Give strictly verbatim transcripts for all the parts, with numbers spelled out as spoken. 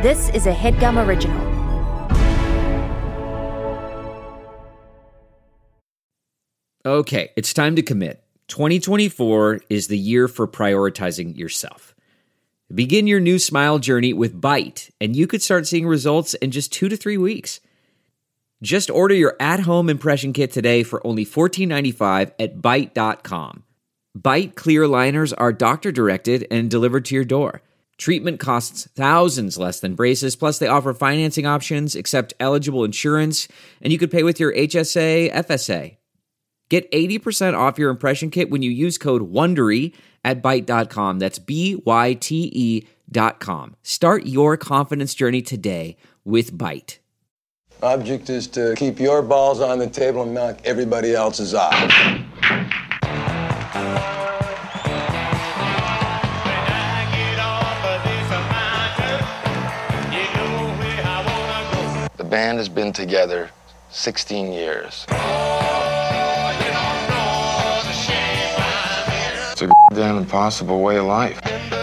This is a HeadGum original. Okay, it's time to commit. twenty twenty-four is the year for prioritizing yourself. Begin your new smile journey with Byte, and you could start seeing results in just two to three weeks. Just order your at-home impression kit today for only fourteen ninety-five at byte dot com. Byte clear liners are doctor-directed and delivered to your door. Treatment costs thousands less than braces, plus they offer financing options, accept eligible insurance, and you could pay with your H S A, F S A. Get eighty percent off your impression kit when you use code WONDERY at byte dot com. That's B Y T E dot com. Start your confidence journey today with Byte. Object is to keep your balls on the table and knock everybody else's off. The band has been together sixteen years. It's a damn impossible way of life.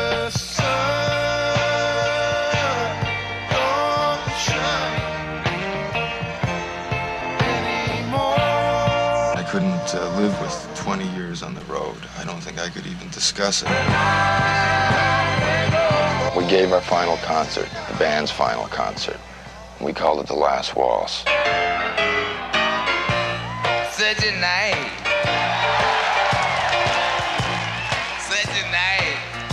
I couldn't uh, live with twenty years on the road. I don't think I could even discuss it. We gave our final concert, the band's final concert. We called it The Last Waltz. Such a night. Such a night.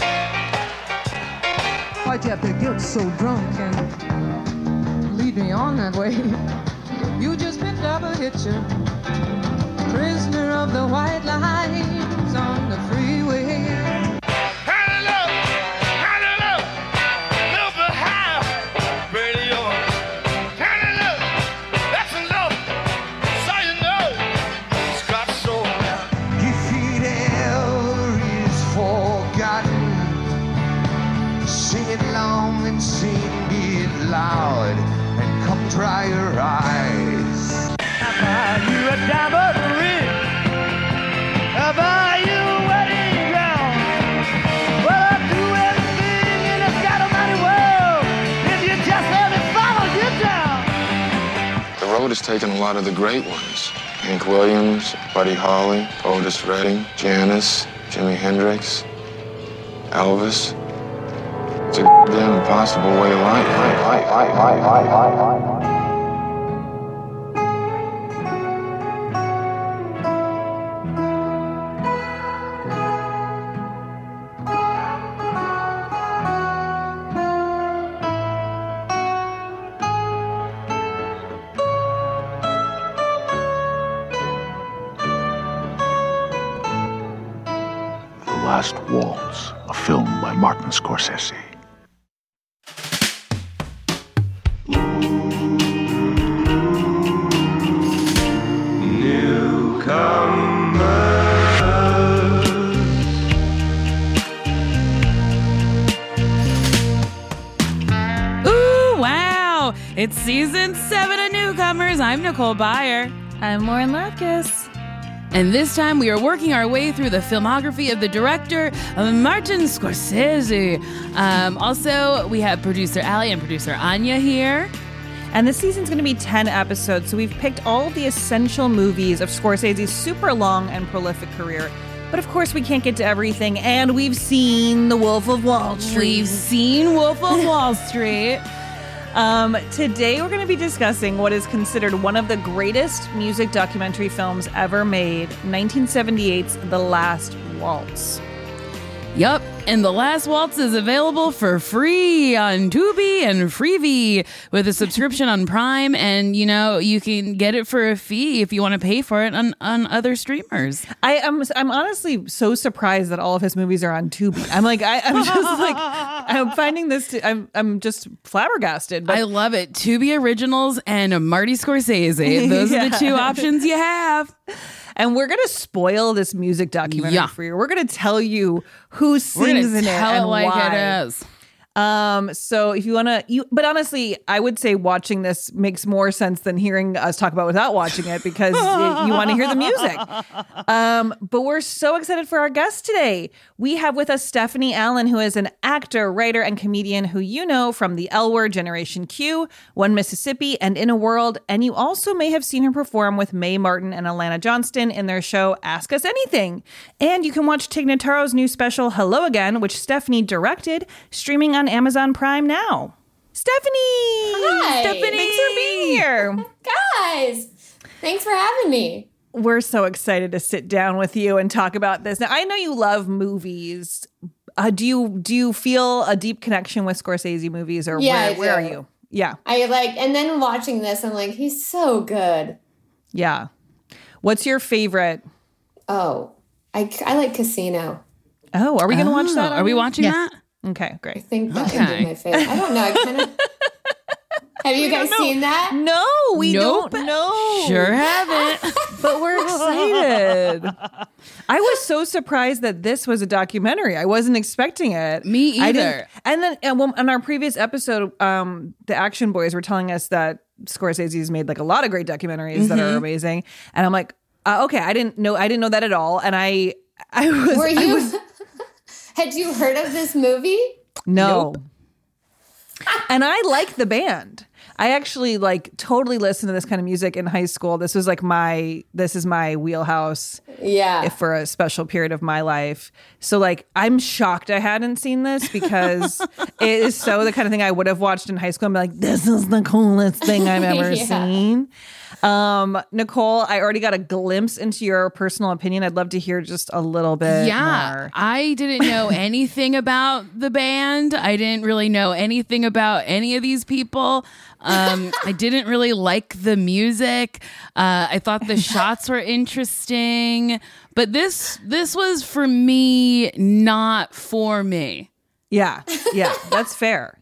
Why'd you have to get so drunk and lead me on that way? You just picked up a hitcher, prisoner of the white lines on the freeway. Loud and come dry your eyes. I'll buy you a diamond ring. I'll buy you a wedding gown. Well, I'll do everything in this God Almighty world if you just let me follow you down. The road has taken a lot of the great ones. Hank Williams, Buddy Holly, Otis Redding, Janis, Jimi Hendrix, Elvis. It's a damn impossible way of life. The Last Waltz, a film by Martin Scorsese. It's season seven of Newcomers. I'm Nicole Byer. I'm Lauren Lapkus. And this time we are working our way through the filmography of the director, Martin Scorsese. Um, also, we have producer Allie and producer Anya here. And this season's going to be ten episodes, so we've picked all of the essential movies of Scorsese's super long and prolific career. But of course, we can't get to everything, and we've seen The Wolf of Wall Street. We've seen Wolf of Wall Street. Um, today we're going to be discussing what is considered one of the greatest music documentary films ever made, nineteen seventy-eight's The Last Waltz. Yup, and The Last Waltz is available for free on Tubi and Freevee with a subscription on Prime, and, you know, you can get it for a fee if you want to pay for it on, on other streamers. I am I'm honestly so surprised that all of his movies are on Tubi. I'm like, I, I'm just like, I'm finding this, to, I'm I'm just flabbergasted. But I love it. Tubi Originals and Marty Scorsese. Those yeah. are the two options you have. And we're going to spoil this music documentary yeah. for you. We're going to tell you who sings in it tell and it like why. it is. Um, so if you want to, you, but honestly, I would say watching this makes more sense than hearing us talk about without watching it because it, you want to hear the music. Um, but we're so excited for our guest today. We have with us Stephanie Allen, who is an actor, writer, and comedian who you know from The L Word, Generation Q, One Mississippi, and In a World. And you also may have seen her perform with Mae Martin and Alana Johnston in their show Ask Us Anything. And you can watch Tig Notaro's new special Hello Again, which Stephanie directed, streaming on Amazon Prime now. Stephanie! Hi! Stephanie! Thanks for being here. Guys, thanks for having me. We're so excited to sit down with you and talk about this. Now, I know you love movies. Uh, do you do you feel a deep connection with Scorsese movies, or Yeah, where, I do. where are you? Yeah. I like, and then watching this, I'm like, he's so good. Yeah. What's your favorite? Oh, I, I like Casino. Oh, are we going to watch that? Are we watching Yes. that? Okay, I great. think that Okay. would be my favorite. I don't know. I kind of. Have you guys seen that? No, we Nope. don't know. Sure haven't. But we're excited. I was so surprised that this was a documentary. I wasn't expecting it. Me I either. didn't- and then and well, on our previous episode, um, the Action Boys were telling us that Scorsese's made like a lot of great documentaries that are amazing. And I'm like, uh, okay, I didn't know. I didn't know that at all. And I, I was, Were I you? was Had you heard of this movie? no. And I like the band. I actually like totally listened to this kind of music in high school. This was like my, this is my wheelhouse. Yeah. If for a special period of my life. So like, I'm shocked I hadn't seen this because it is so the kind of thing I would have watched in high school and be like, this is the coolest thing I've ever Yeah. seen. Um, Nicole, I already got a glimpse into your personal opinion. I'd love to hear just a little bit Yeah, more. I didn't know anything about the band. I didn't really know anything about any of these people. Um, I didn't really like the music. Uh, I thought the shots were interesting, but this this was for me, not for me. Yeah, yeah, that's fair.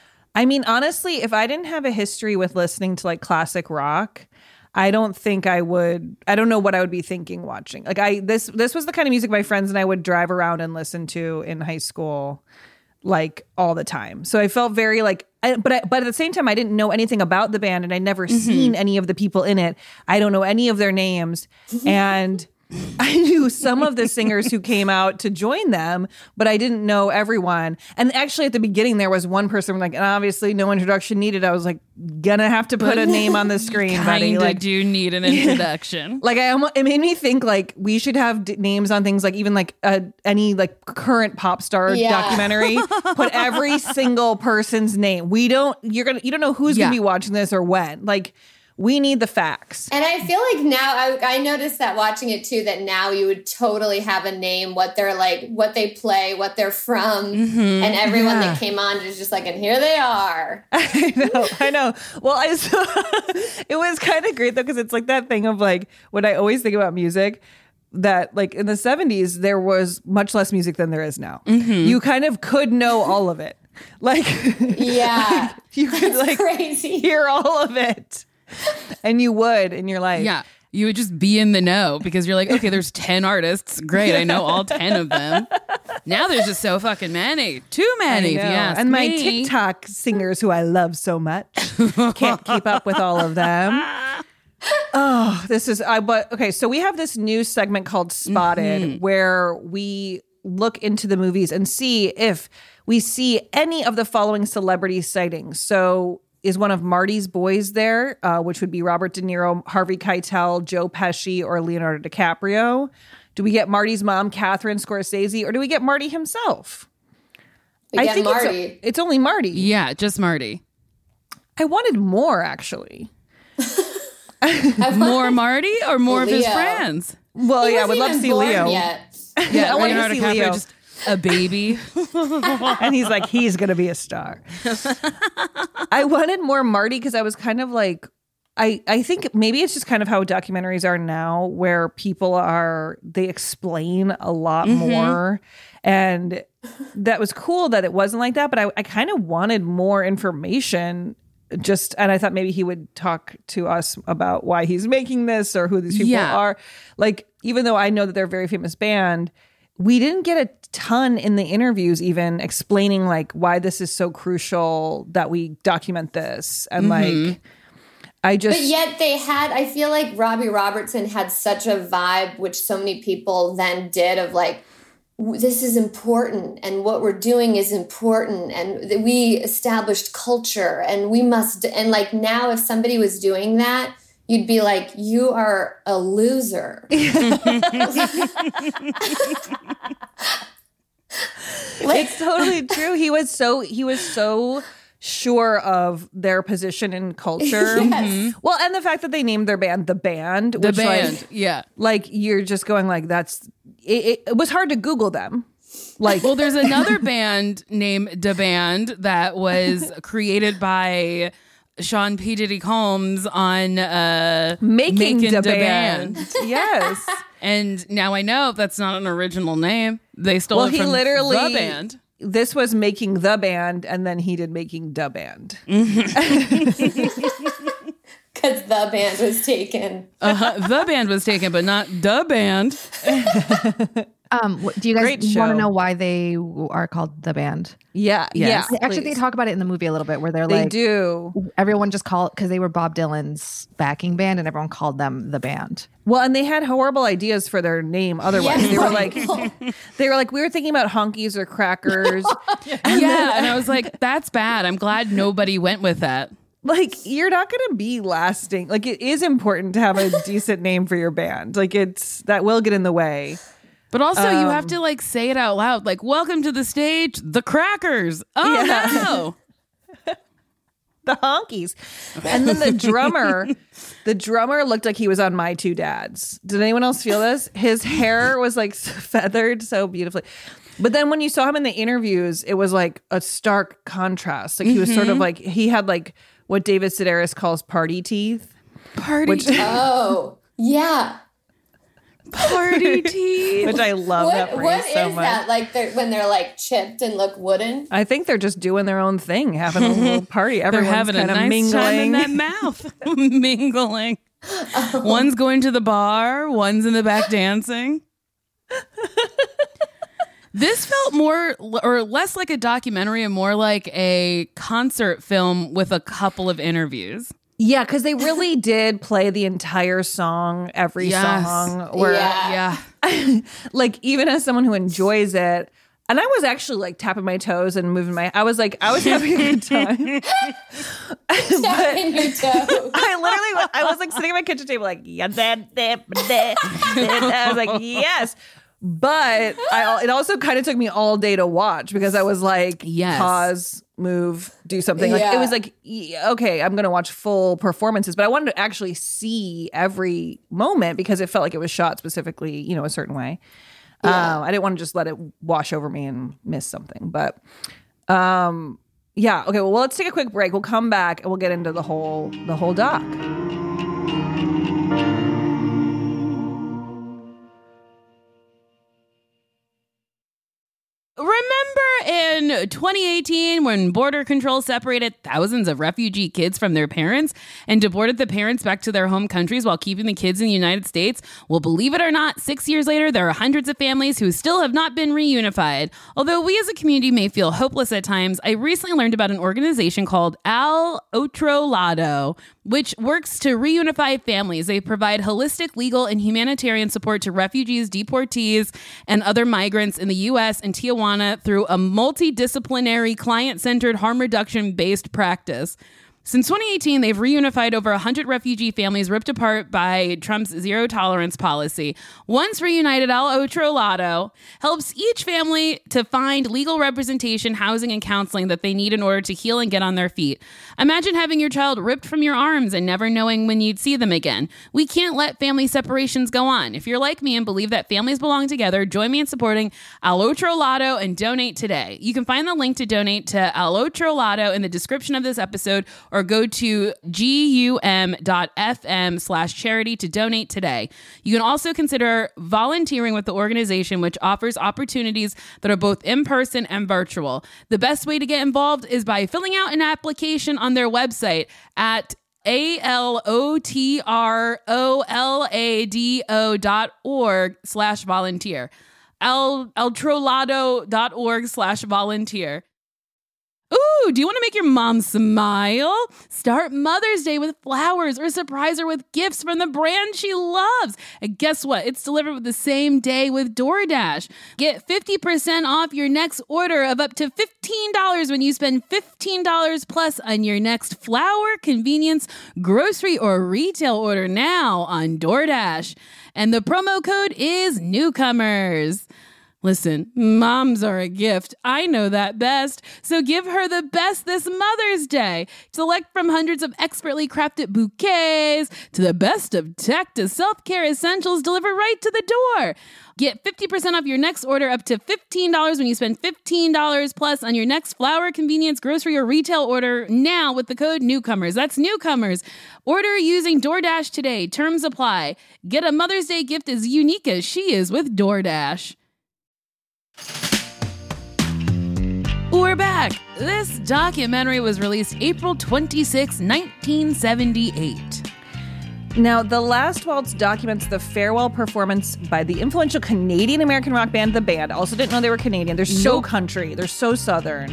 I mean, honestly, if I didn't have a history with listening to like classic rock, I don't think I would. I don't know what I would be thinking watching. Like I this this was the kind of music my friends and I would drive around and listen to in high school, like all the time. So I felt very like, I, but I, but at the same time, I didn't know anything about the band and I'd never seen any of the people in it. I don't know any of their names, and I knew some of the singers who came out to join them, but I didn't know everyone. And actually at the beginning there was one person like, and obviously no introduction needed. I was like, gonna have to put a name on the screen, buddy. Kinda Like, do need an introduction. like I almost, it made me think like we should have d- names on things like even like uh, any like current pop star Yeah. documentary. Put every single person's name. We don't. You're gonna. You don't know who's Yeah. gonna be watching this or when. Like we need the facts. And I feel like now I, I noticed that watching it too, that now you would totally have a name, what they're like, what they play, what they're from. And everyone Yeah. that came on is just like, and here they are. I know, I know. Well, I saw, it was kind of great though, because it's like that thing of like when I always think about music, that like in the seventies there was much less music than there is now. You kind of could know all of it, like Yeah. you could That's like crazy. hear all of it, and you would in your life. Yeah. You would just be in the know because you're like, okay, there's ten artists. Great. I know all ten of them. Now there's just so fucking many. Too I many, if you know. ask and my me. TikTok singers who I love so much can't keep up with all of them. Oh, this is I but okay, so we have this new segment called Spotted Mm-hmm. where we look into the movies and see if we see any of the following celebrity sightings. So is one of Marty's boys there, uh, which would be Robert De Niro, Harvey Keitel, Joe Pesci, or Leonardo DiCaprio? Do we get Marty's mom, Catherine Scorsese, or do we get Marty himself? We get it's, Marty. it's only Marty. Yeah, just Marty. I wanted more, actually. More Marty or more of his Leo. friends? Well, He yeah, I wasn't would love to even see born Leo. Yet. Yeah, I want to Leonardo see DiCaprio, Leo. just a baby. And he's like, he's going to be a star. I wanted more Marty because I was kind of like, I, I think maybe it's just kind of how documentaries are now, where people are, they explain a lot more. And that was cool that it wasn't like that. But I, I kind of wanted more information. Just, and I thought maybe he would talk to us about why he's making this or who these people Yeah. are. Like, even though I know that they're a very famous band, we didn't get a ton in the interviews even explaining like why this is so crucial that we document this. And Mm-hmm. like, I just. But yet they had, I feel like Robbie Robertson had such a vibe, which so many people then did, of like, this is important and what we're doing is important and we established culture and we must, and like now if somebody was doing that, you'd be like, you are a loser. It's totally true. He was so he was so sure of their position in culture. Yes. Well, and the fact that they named their band The Band, The which band, like, yeah. like you're just going like that's it, it was hard to Google them. Like, Well, there's another band named Da Band that was created by Sean P. Diddy Combs on uh, making, Making the Da band. Band. Yes. And now I know that's not an original name. They stole Well, it he from literally The Band. This was Making the Band, and then he did Making Da Band. Because the band was taken. Uh-huh. The Band was taken, but not Da Band. Um, what- do you guys Great want show. to know why they w- are called the band? Yeah, Yes. yeah. Actually, they please. talk about it in the movie a little bit, where they're They like, do. everyone just called because they were Bob Dylan's backing band, and everyone called them the band. Well, and they had horrible ideas for their name. Otherwise, Yeah. they were like, they were like, we were thinking about honkies or crackers. Yeah, and I was like, that's bad. I'm glad nobody went with that. Like, you're not going to be lasting. Like, it is important to have a decent name for your band. Like, it's that will get in the way. But also, you Um, have to like say it out loud, like "Welcome to the stage, the Crackers." Oh Yeah. no! The honkies. And then the drummer, the drummer looked like he was on My Two Dads. Did anyone else feel this? His hair was like feathered so beautifully. But then when you saw him in the interviews, it was like a stark contrast. Like he was sort of like, he had like what David Sedaris calls party teeth. Party, Which- Oh, yeah. party teeth. Which I love that What, phrase what so is much. that? Like they're, when they're like chipped and look wooden? I think they're just doing their own thing, having a little party. They're Everyone's having a kind of nice mingling. time in that mouth, mingling. One's going to the bar, one's in the back dancing. This felt more or less like a documentary and more like a concert film with a couple of interviews. Yeah, because they really did play the entire song, every Yes. song. Where, Yeah. Yeah. like, even as someone who enjoys it, and I was actually like tapping my toes and moving my, I was like, I was having a good time. Tapping your toe. I literally, was- I was like sitting at my kitchen table, like, yeah, that, that, that. I was like, yes. But I, it also kind of took me all day to watch because I was like, Yes. pause, move, do something. Like Yeah. it was like, y- okay, I'm going to watch full performances, but I wanted to actually see every moment because it felt like it was shot specifically, you know, a certain way. Yeah. Um, I didn't want to just let it wash over me and miss something. But um, yeah, okay. Well, let's take a quick break. We'll come back and we'll get into the whole the whole doc. Remember in twenty eighteen when border control separated thousands of refugee kids from their parents and deported the parents back to their home countries while keeping the kids in the United States? Well, believe it or not, six years later, there are hundreds of families who still have not been reunified. Although we as a community may feel hopeless at times, I recently learned about an organization called Al Otro Lado, which works to reunify families. They provide holistic, legal, and humanitarian support to refugees, deportees, and other migrants in the U S and Tijuana through a multidisciplinary, client-centered, harm reduction-based practice. Since twenty eighteen, they've reunified over one hundred refugee families ripped apart by Trump's zero tolerance policy. Once reunited, Al Otro Lado helps each family to find legal representation, housing, and counseling that they need in order to heal and get on their feet. Imagine having your child ripped from your arms and never knowing when you'd see them again. We can't let family separations go on. If you're like me and believe that families belong together, join me in supporting Al Otro Lado and donate today. You can find the link to donate to Al Otro Lado in the description of this episode, or go to gum.fm slash charity to donate today. You can also consider volunteering with the organization, which offers opportunities that are both in-person and virtual. The best way to get involved is by filling out an application on their website at A-L-O-T-R-O-L-A-D-O dot org slash volunteer. al, altrolado.org slash volunteer. Ooh, do you want to make your mom smile? Start Mother's Day with flowers or surprise her with gifts from the brand she loves. And guess what? It's delivered with the same day with DoorDash. Get fifty percent off your next order of up to fifteen dollars when you spend fifteen dollars plus on your next flower, convenience, grocery, or retail order now on DoorDash. And the promo code is Newcomers. Listen, moms are a gift. I know that best. So give her the best this Mother's Day. Select from hundreds of expertly crafted bouquets to the best of tech to self-care essentials delivered right to the door. Get fifty percent off your next order up to fifteen dollars when you spend fifteen dollars plus on your next flower, convenience, grocery, or retail order now with the code Newcomers. That's Newcomers. Order using DoorDash today. Terms apply. Get a Mother's Day gift as unique as she is with DoorDash. We're back. This documentary was released April twenty-sixth, nineteen seventy-eight. Now, The Last Waltz documents the farewell performance by the influential Canadian-American rock band, The Band. Also didn't know they were Canadian. They're so nope. country. They're so southern.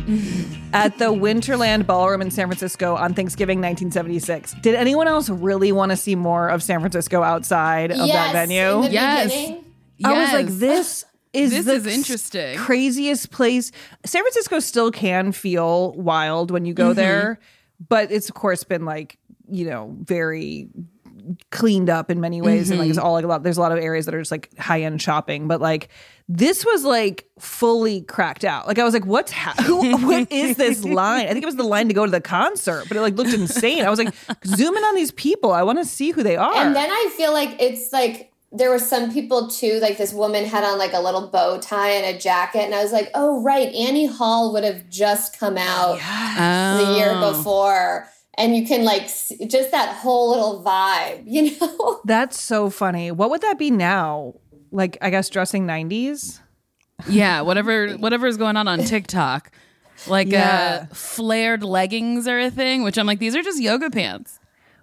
At the Winterland Ballroom in San Francisco on Thanksgiving nineteen seventy-six. Did anyone else really want to see more of San Francisco outside of yes, that venue? In the yes. beginning. yes. I was like, this... Is this the is interesting. Craziest place. San Francisco still can feel wild when you go mm-hmm. there, but it's of course been like, you know, very cleaned up in many ways. Mm-hmm. And like it's all like a lot, there's a lot of areas that are just like high end shopping, but like this was like fully cracked out. Like I was like, what's ha- who, what is this line? I think it was the line to go to the concert, but it like looked insane. I was like, zoom in on these people. I want to see who they are. And then I feel like it's like, there were some people too, like this woman had on like a little bow tie and a jacket. And I was like, oh, right. Annie Hall would have just come out yes. the oh. year before. And you can like, just that whole little vibe, you know? That's so funny. What would that be now? Like, I guess dressing nineties? Yeah, whatever whatever is going on on TikTok. Like yeah. uh, flared leggings are a thing, which I'm like, these are just yoga pants.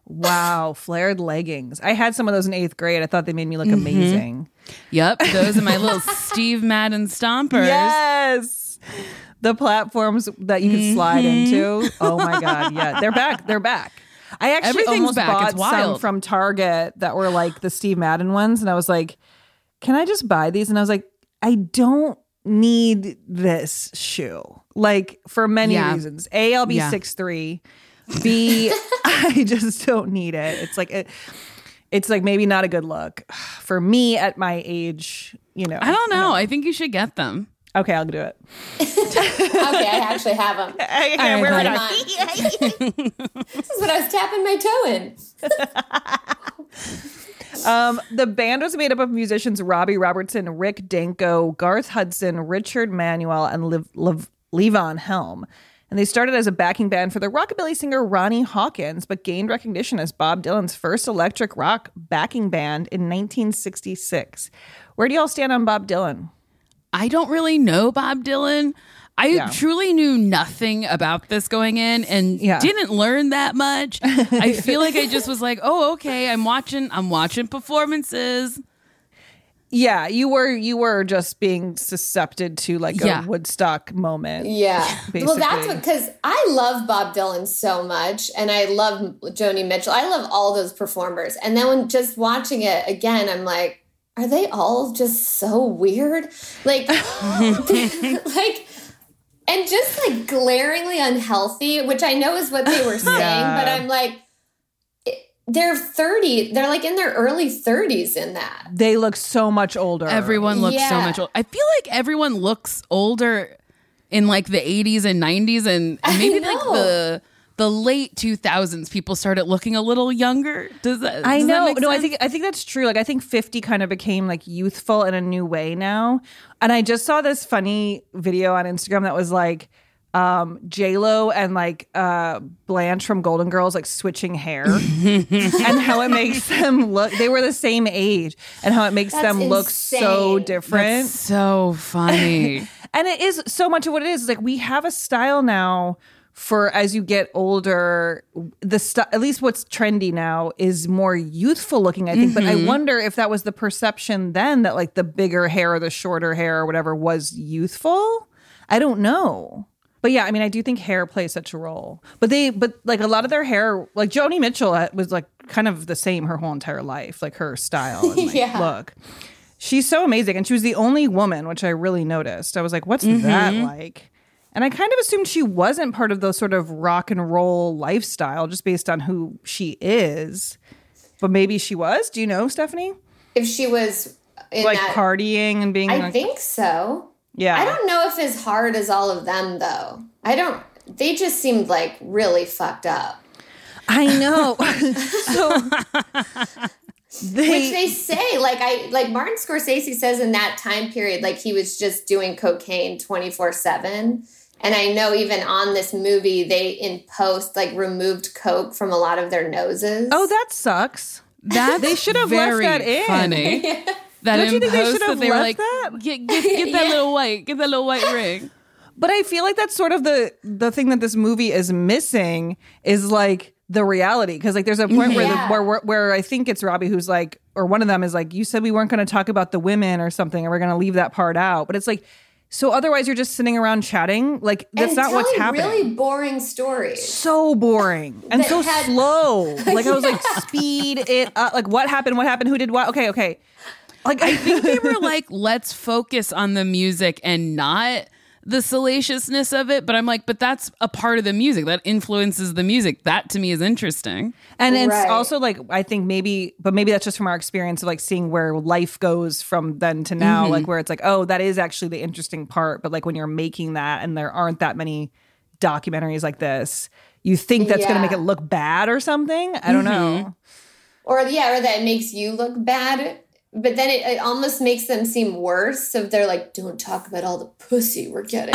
Wow, flared leggings. I had some of those in eighth grade. I thought they made me look mm-hmm. amazing. Yep, those are my little Steve Madden stompers. Yes. The platforms that you could slide mm-hmm. into. Oh my God, yeah. They're back. They're back. I actually almost back. bought It's wild. some from Target that were like the Steve Madden ones. And I was like, can I just buy these? And I was like, I don't need this shoe. Like for many yeah. reasons. A, I'll be yeah. six three. B, I just don't need it. It's like it, it's like maybe not a good look for me at my age. You know, I don't know. I, don't know. I think you should get them. Okay, I'll do it. Okay, I actually have them. I can't wear it. This is what I was tapping my toe in. um, the band was made up of musicians Robbie Robertson, Rick Danko, Garth Hudson, Richard Manuel, and Liv- Liv- Levon Helm. And they started as a backing band for the rockabilly singer Ronnie Hawkins, but gained recognition as Bob Dylan's first electric rock backing band in nineteen sixty-six. Where do y'all stand on Bob Dylan? I don't really know Bob Dylan. I yeah. truly knew nothing about this going in and yeah. didn't learn that much. I feel like I just was like, oh, okay, I'm watching, I'm watching performances. Yeah, you were you were just being susceptible to like yeah. a Woodstock moment. Yeah. Basically. Well, that's what, because I love Bob Dylan so much and I love Joni Mitchell. I love all those performers. And then when just watching it again, I'm like, are they all just so weird? Like, like, and just like glaringly unhealthy, which I know is what they were saying, yeah. but I'm like, they're thirty. They're like in their early thirties in that. They look so much older. Everyone looks yeah. so much older. I feel like everyone looks older in like the eighties and nineties and maybe like the the late two thousands. People started looking a little younger. Does that? I does know. That make no, sense? I think I think that's true. Like I think fifty kind of became like youthful in a new way now. And I just saw this funny video on Instagram that was like um J-Lo and like uh Blanche from Golden Girls like switching hair and how it makes them look, they were the same age, and how it makes That's them insane. look so different. That's so funny. And it is so much of what it is. It's like we have a style now for as you get older, the stu- at least what's trendy now is more youthful looking, I think. Mm-hmm. But I wonder if that was the perception then, that like the bigger hair or the shorter hair or whatever was youthful. I don't know. But yeah, I mean, I do think hair plays such a role. But they, but like a lot of their hair, like Joni Mitchell was like kind of the same her whole entire life, like her style and like yeah. look. She's so amazing. And she was the only woman, which I really noticed. I was like, what's mm-hmm. that like? And I kind of assumed she wasn't part of the sort of rock and roll lifestyle just based on who she is. But maybe she was. Do you know, Stephanie? If she was in like that, partying and being I like, think so. Yeah. I don't know if as hard as all of them, though. I don't, they just seemed like really fucked up. I know. so... They, Which they say, like I like Martin Scorsese says in that time period, like he was just doing cocaine twenty-four seven. And I know even on this movie, they in post like removed coke from a lot of their noses. Oh, that sucks. That they should have left that in. Funny. yeah. That Don't you think they should that have they were left like, that? Get, get, get that Yeah. little white, get that little white ring. But I feel like that's sort of the the thing that this movie is missing is like the reality, because like there's a point where, Yeah. the, where where where I think it's Robbie who's like, or one of them is like, you said we weren't going to talk about the women or something, and we're going to leave that part out. But it's like, so otherwise you're just sitting around chatting. Like that's and not what's happening. Really boring stories. So boring and That so had- slow. Like I was like, speed it up. Like what happened? What happened? Who did what? Okay, okay. Like I think they were like, let's focus on the music and not the salaciousness of it. But I'm like, but that's a part of the music that influences the music. That to me is interesting. And it's Right. also like, I think maybe, but maybe that's just from our experience of like seeing where life goes from then to now, Mm-hmm. like where it's like, oh, that is actually the interesting part. But like when you're making that and there aren't that many documentaries like this, you think that's going to Yeah. make it look bad or something. I don't Mm-hmm. know. Or yeah, or that it makes you look bad. But then it, it almost makes them seem worse if they're like, don't talk about all the pussy we're getting.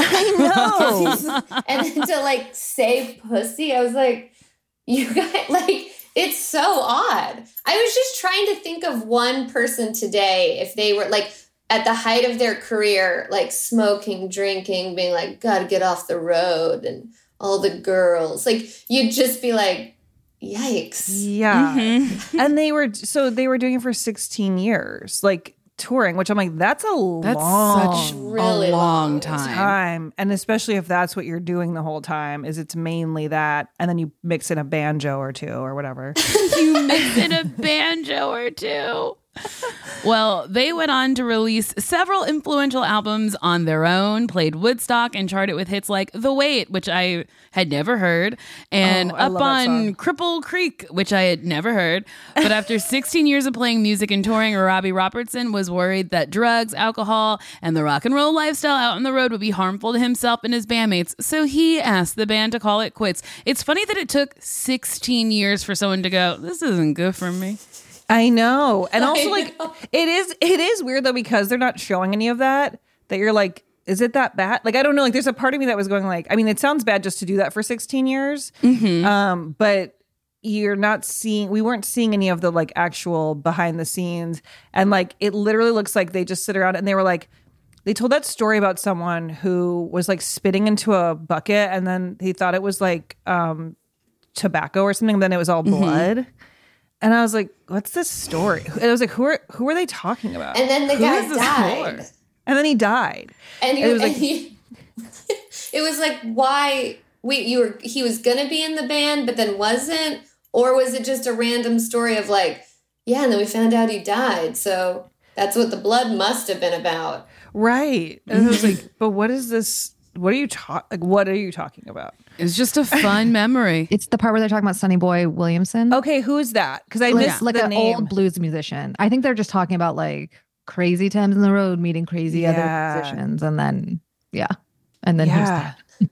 I know. And then to like say pussy, I was like, you guys, like, it's so odd. I was just trying to think of one person today, if they were like at the height of their career, like smoking, drinking, being like, gotta get off the road, and all the girls. Like, you'd just be like, yikes. Yeah. Mm-hmm. And they were, so they were doing it for sixteen years, like touring, which I'm like, that's a That's long such really a long long time. time. And especially if that's what you're doing the whole time, is it's mainly that. And then you mix in a banjo or two or whatever. You mix in a banjo or two. Well, they went on to release several influential albums on their own, played Woodstock, and charted with hits like The Wait, which I had never heard, and Oh, I Up love that on song. Cripple Creek, which I had never heard. But after sixteen years of playing music and touring, Robbie Robertson was worried that drugs, alcohol, and the rock and roll lifestyle out on the road would be harmful to himself and his bandmates, so he asked the band to call it quits. It's funny that it took sixteen years for someone to go, this isn't good for me. I know. And also, I like, know. it is it is weird, though, because they're not showing any of that, that you're like, is it that bad? Like, I don't know. Like, there's a part of me that was going like, I mean, it sounds bad just to do that for sixteen years. Mm-hmm. Um, but you're not seeing, we weren't seeing any of the like actual behind the scenes. And like, it literally looks like they just sit around and they were like, they told that story about someone who was like spitting into a bucket and then he thought it was like um, tobacco or something. Then it was all blood. Mm-hmm. And I was like, what's this story? And I was like, who are who are they talking about? And then the Who guy is this died. for? And then he died. And, he, And it was and like- he, it was like, why? Wait, you were he was gonna be in the band, but then wasn't, or was it just a random story of like, yeah, and then we found out he died, so that's what the blood must have been about. Right. And I was like, but what is this? What are you talking? Like, what are you talking about? It's just a fun memory. It's the part where they're talking about Sonny Boy Williamson. Okay, who is that? Because I like, missed like the an name. old blues musician. I think they're just talking about like crazy times in the road, meeting crazy Yeah. other musicians, and then yeah, and then who's Yeah. that?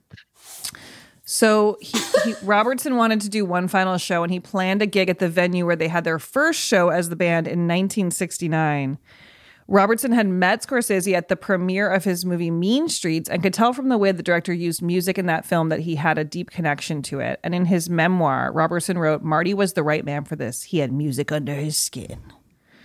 So he, he Robertson wanted to do one final show, and he planned a gig at the venue where they had their first show as the band in nineteen sixty-nine. Robertson had met Scorsese at the premiere of his movie Mean Streets and could tell from the way the director used music in that film that he had a deep connection to it. And in his memoir, Robertson wrote, "Marty was the right man for this. He had music under his skin."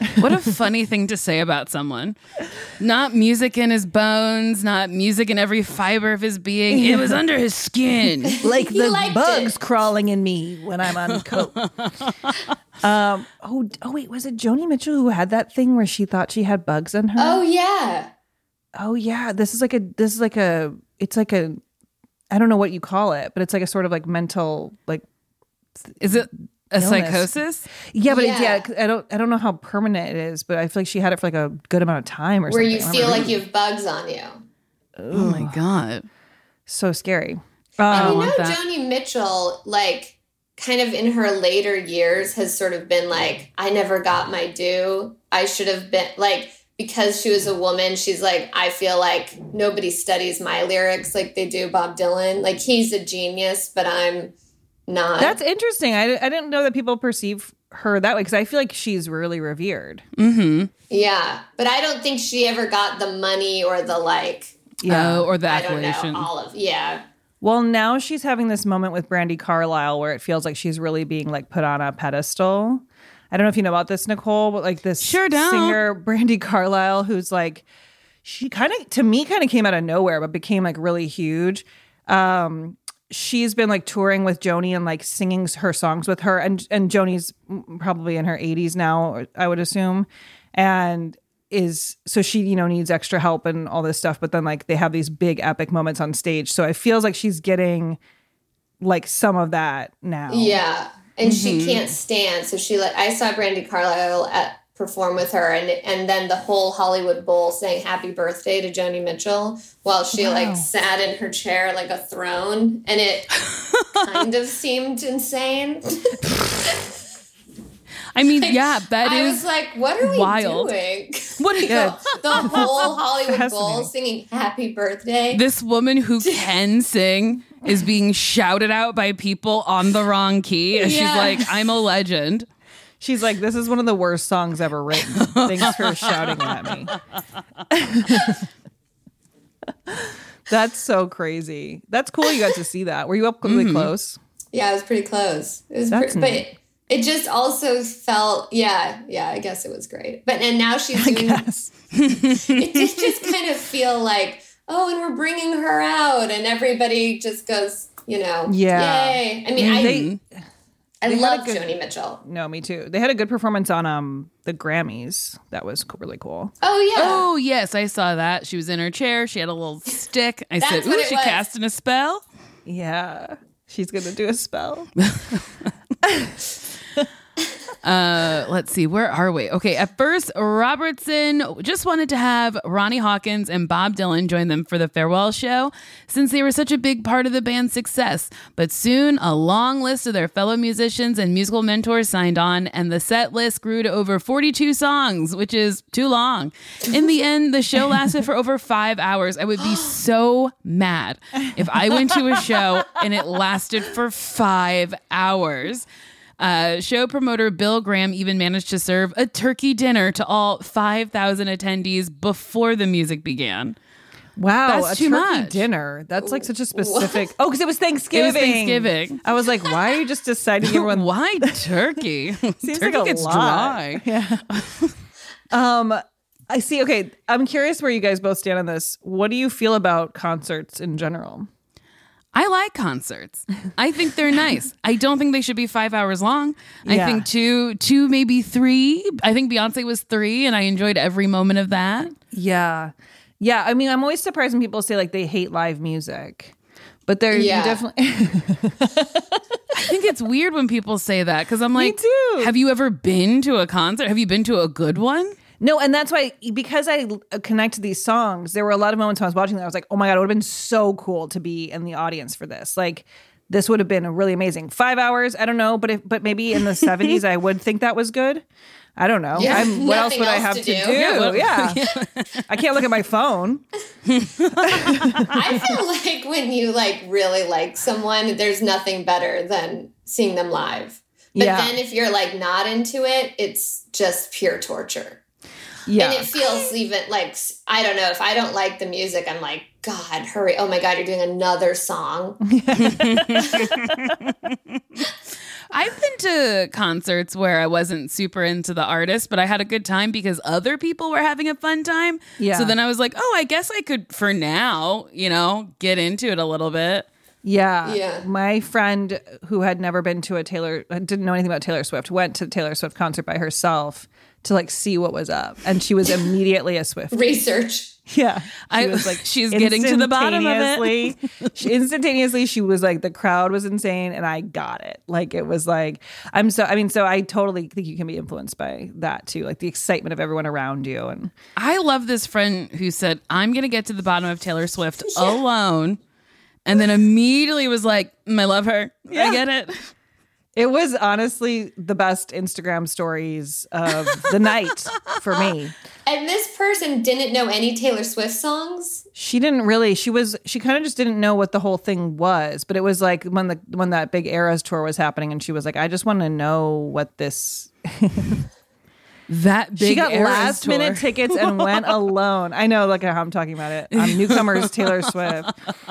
What a funny thing to say about someone. Not music in his bones, not music in every fiber of his being. It was under his skin. Like He the liked bugs it. crawling in me when I'm on coke. um, oh, oh, wait, was it Joni Mitchell who had that thing where she thought she had bugs in her? Oh yeah. Oh yeah, this is like a this is like a it's like a I don't know what you call it, but it's like a sort of like mental like Is it a illness. psychosis? Yeah, but Yeah. yeah. It's, yeah, I don't I don't know how permanent it is, but I feel like she had it for like a good amount of time or Where something. you I don't feel remember. like you have bugs on you. Oh my God. So scary. And Um, you want know, that. Joni Mitchell, like, kind of in her later years, has sort of been like, I never got my due. I should have been, like, because she was a woman, she's like, I feel like nobody studies my lyrics like they do Bob Dylan. Like, he's a genius, but I'm not. That's interesting. I, I didn't know that people perceive her that way because I feel like she's really revered. Mm-hmm. Yeah. But I don't think she ever got the money or the, like, Yeah. Oh, or the I don't know, accolation. all of, yeah. Well, now she's having this moment with Brandi Carlile where it feels like she's really being like put on a pedestal. I don't know if you know about this, Nicole, but like this Sure don't. singer, Brandi Carlile, who's like, she kind of, to me, kind of came out of nowhere, but became like really huge. Um, she's been like touring with Joni and like singing her songs with her. And, and Joni's probably in her eighties now, I would assume. And is, so she, you know, needs extra help and all this stuff. But then like they have these big epic moments on stage. So it feels like she's getting like some of that now. Yeah. And Mm-hmm. she can't stand. So she, like, I saw Brandi Carlile at, perform with her, and and then the whole Hollywood Bowl sang happy birthday to Joni Mitchell while she Wow. like sat in her chair like a throne, and it kind of seemed insane. I mean, yeah, that I is was like, what are we wild. doing? What is Yeah, The whole Hollywood Bowl fascinating. singing happy birthday. this woman who can sing is being shouted out by people on the wrong key. And Yeah. she's like, I'm a legend. She's like, this is one of the worst songs ever written. Thanks for shouting at me. That's so crazy. That's cool you got to see that. Were you up really close? Yeah, it was pretty close. It was That's pretty, neat. but it just also felt, yeah, yeah, I guess it was great. But and now she's doing, Yes. it did just kind of feel like, oh, and we're bringing her out, and everybody just goes, you know, Yeah. yay. I mean, I, They, I they had love a good- Joni Mitchell. no, me too. They had a good performance on um the Grammys. That was co- really cool. Oh yeah, Oh, yes, I saw that. She was in her chair. She had a little stick. I That's said, what ooh, it she was. casting a spell. Yeah. She's going to do a spell. Uh, let's see, where are we? Okay, at first, Robertson just wanted to have Ronnie Hawkins and Bob Dylan join them for the farewell show since they were such a big part of the band's success. But soon, a long list of their fellow musicians and musical mentors signed on, and the set list grew to over forty-two songs, which is too long. In the end, the show lasted for over five hours. I would be so mad if I went to a show and it lasted for five hours. Uh, show promoter Bill Graham even managed to serve a turkey dinner to all five thousand attendees before the music began. Wow, That's a too turkey much. dinner. That's like such a specific. Oh, because it was Thanksgiving. It was Thanksgiving. I was like, why are you just deciding everyone? Why turkey? Seems turkey like a gets lot. dry. Yeah. um, I see. Okay, I'm curious where you guys both stand on this. What do you feel about concerts in general? I like concerts. I think they're nice. I don't think they should be five hours long. I Yeah. think two, two, maybe three. I think Beyonce was three, and I enjoyed every moment of that. Yeah, yeah. I mean, I'm always surprised when people say like they hate live music, but they're you Yeah. definitely. I think it's weird when people say that because I'm like, too. have you ever been to a concert? Have you been to a good one? No, and that's why, because I connect to these songs, there were a lot of moments when I was watching that I was like, oh my God, it would have been so cool to be in the audience for this. Like, this would have been really amazing. Five hours, I don't know, but if, but maybe in the seventies, I would think that was good. I don't know. Yeah, I'm, what else nothing would I else have to to do. do? Yeah, Yeah. what- I can't look at my phone. I feel like when you like really like someone, there's nothing better than seeing them live. But Yeah. then if you're like not into it, it's just pure torture. Yeah. And it feels even like, I don't know, if I don't like the music, I'm like, God, hurry. Oh my God, you're doing another song. I've been been to concerts where I wasn't super into the artist, but I had a good time because other people were having a fun time. Yeah. So then I was like, oh, I guess I could, for now, you know, get into it a little bit. Yeah. Yeah. My friend who had never been to a Taylor, didn't know anything about Taylor Swift, went to the Taylor Swift concert by herself to like see what was up. And she was immediately a Swift. Research. Yeah. She I was like, she's getting to the bottom of it. She, instantaneously, she was like, the crowd was insane and I got it. Like, it was like, I'm so, I mean, so I totally think you can be influenced by that too. Like the excitement of everyone around you. And I love this friend who said, I'm going to get to the bottom of Taylor Swift yeah. alone. And then immediately was like, mm, I love her. Yeah. I get it. It was honestly the best Instagram stories of the night for me. And this person didn't know any Taylor Swift songs? She didn't really. She was, she kind of just didn't know what the whole thing was. But it was like when the when that big Eras tour was happening and she was like, I just want to know what this... That big she got Eras last tour. minute tickets and went alone. I know, like how I'm talking about it. Um, newcomers Taylor Swift.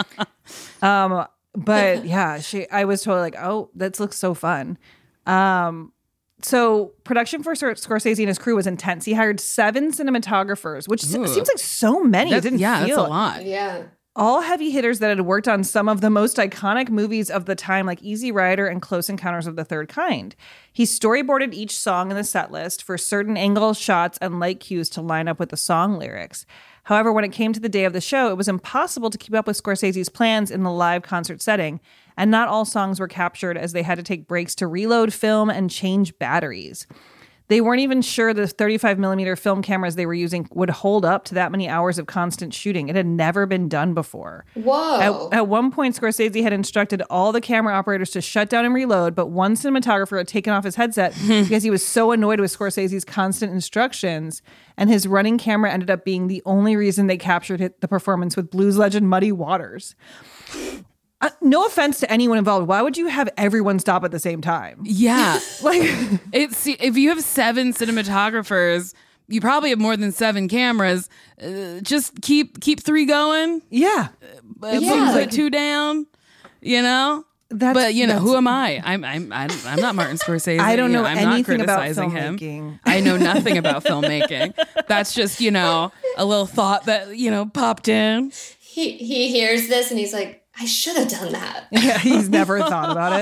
Um, but yeah, she. I was totally like, oh, that looks so fun. Um, so production for Scorsese and his crew was intense. He hired seven cinematographers, which Ooh. seems like so many. That's, it didn't yeah, feel that's a lot. Yeah. All heavy hitters that had worked on some of the most iconic movies of the time, like Easy Rider and Close Encounters of the Third Kind. He storyboarded each song in the set list for certain angle shots and light cues to line up with the song lyrics. However, when it came to the day of the show, it was impossible to keep up with Scorsese's plans in the live concert setting, and not all songs were captured as they had to take breaks to reload film and change batteries. They weren't even sure the thirty-five millimeter film cameras they were using would hold up to that many hours of constant shooting. It had never been done before. Whoa. At, at one point, Scorsese had instructed all the camera operators to shut down and reload, but one cinematographer had taken off his headset because he was so annoyed with Scorsese's constant instructions, and his running camera ended up being the only reason they captured it, the performance with blues legend Muddy Waters. Uh, no offense to anyone involved. Why would you have everyone stop at the same time? Yeah. Like, it's if you have seven cinematographers, you probably have more than seven cameras. Uh, just keep keep three going. Yeah. Uh, yeah. Put two down. You know. That's, but you know, that's, who am I? I'm I'm I'm, I'm not Martin Scorsese. I don't know you know, I'm anything not about criticizing filmmaking. him. I know nothing about filmmaking. That's just, you know, a little thought that, you know, popped in. He he hears this and he's like, I should have done that. Yeah, he's never thought about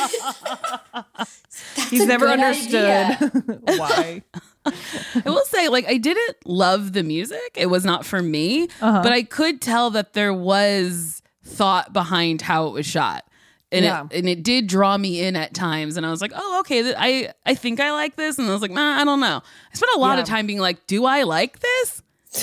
it. He's never understood why. I will say, like, I didn't love the music. It was not for me, uh-huh. but I could tell that there was thought behind how it was shot. And, yeah. it, and it did draw me in at times. And I was like, oh, okay, th- I, I think I like this. And I was like, nah, I don't know. I spent a lot yeah. of time being like, do I like this?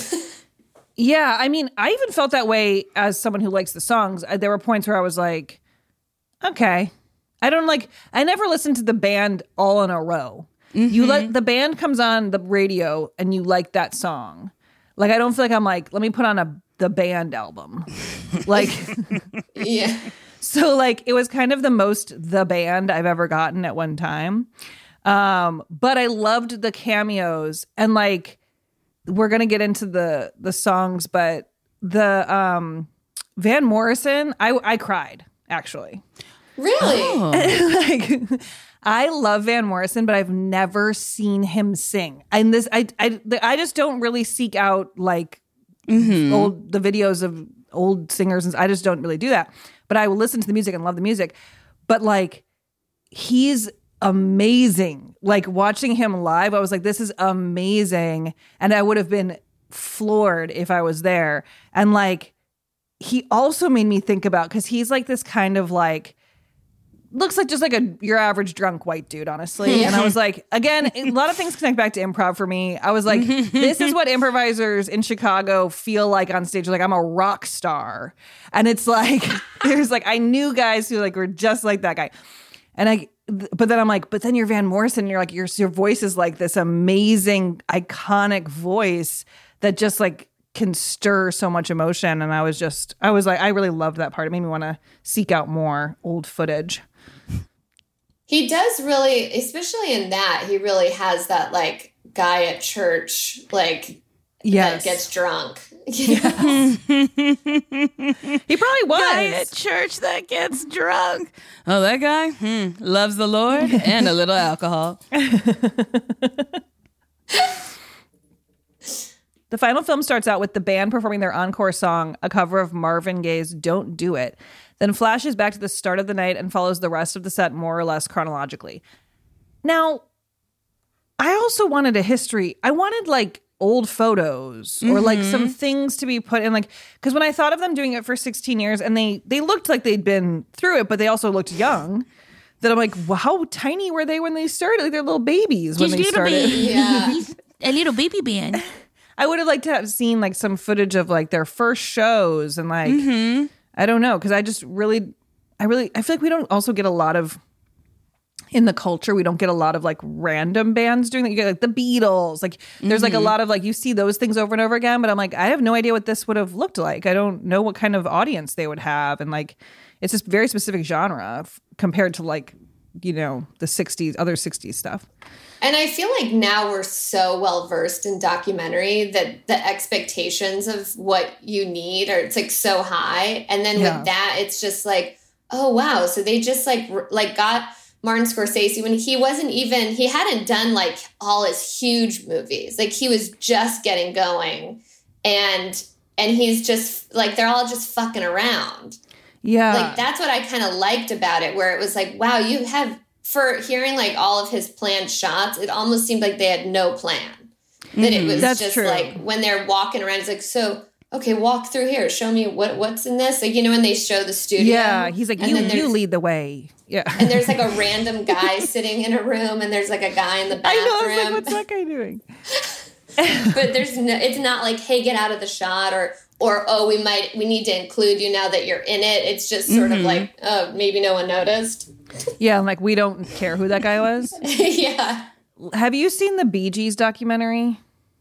Yeah, I mean, I even felt that way as someone who likes the songs. There were points where I was like, okay. I don't like, I never listened to the band all in a row. Mm-hmm. You like, the band comes on the radio and you like that song. Like, I don't feel like I'm like, let me put on a the band album. Like, yeah. So, like, it was kind of the most the band I've ever gotten at one time. Um, but I loved the cameos and, like, we're going to get into the the songs, but the um, Van Morrison, I, I cried, actually. Really? Oh. Like, I love Van Morrison, but I've never seen him sing. And this, I, I, I just don't really seek out, like, mm-hmm. old the videos of old singers. And I just don't really do that. But I will listen to the music and love the music. But, like, he's amazing. Like, watching him live, I was like, this is amazing. And I would have been floored if I was there. And, like, he also made me think about, because he's like this kind of like, looks like just like a your average drunk white dude, honestly. And I was like, again, a lot of things connect back to improv for me. I was like, this is what improvisers in Chicago feel like on stage. Like, I'm a rock star. And it's like, there's like, I knew guys who like were just like that guy. And I, but then I'm like, but then you're Van Morrison, and you're like, your, your voice is like this amazing, iconic voice that just like can stir so much emotion. And I was just, I was like, I really loved that part. It made me want to seek out more old footage. He does really, especially in that, he really has that like guy at church, like Yes. that gets drunk. He probably was. Guy at church that gets drunk. Oh, that guy hmm, loves the Lord and a little alcohol. The final film starts out with the band performing their encore song, a cover of Marvin Gaye's Don't Do It, then flashes back to the start of the night and follows the rest of the set more or less chronologically. Now, I also wanted a history. I wanted like old photos or like some things to be put in, like, because when I thought of them doing it for sixteen years and they they looked like they'd been through it, but they also looked young, that I'm like, well, how tiny were they when they started? Like they're little babies when they started. Yeah. A little baby band. I would have liked to have seen like some footage of like their first shows and like, Mm-hmm. I don't know, because I just really, I really, I feel like we don't also get a lot of, in the culture, we don't get a lot of like random bands doing that. You get like the Beatles, like there's like a lot of like, you see those things over and over again, but I'm like, I have no idea what this would have looked like. I don't know what kind of audience they would have. And like, it's this very specific genre f- compared to like, you know, the sixties, other sixties stuff. And I feel like now we're so well versed in documentary that the expectations of what you need are, it's like so high. And then Yeah. with that, it's just like, oh wow. So they just like r- like got Martin Scorsese when he wasn't even, he hadn't done like all his huge movies. Like he was just getting going. And and he's just like, they're all just fucking around. Yeah. Like that's what I kind of liked about it, where it was like, wow, you have, for hearing like all of his planned shots, it almost seemed like they had no plan. That it was That's just true. like when they're walking around, it's like, so okay, walk through here, show me what what's in this. Like, you know, when they show the studio. Yeah. He's like, and you, then you there's- lead the way. Yeah. And there's like a random guy sitting in a room, and there's like a guy in the I bathroom. know. I was like, what's that guy doing? But there's no, it's not like, hey, get out of the shot, or or oh, we might we need to include you now that you're in it. It's just sort of like, oh, maybe no one noticed. Yeah. I'm like, we don't care who that guy was. Yeah. Have you seen the Bee Gees documentary?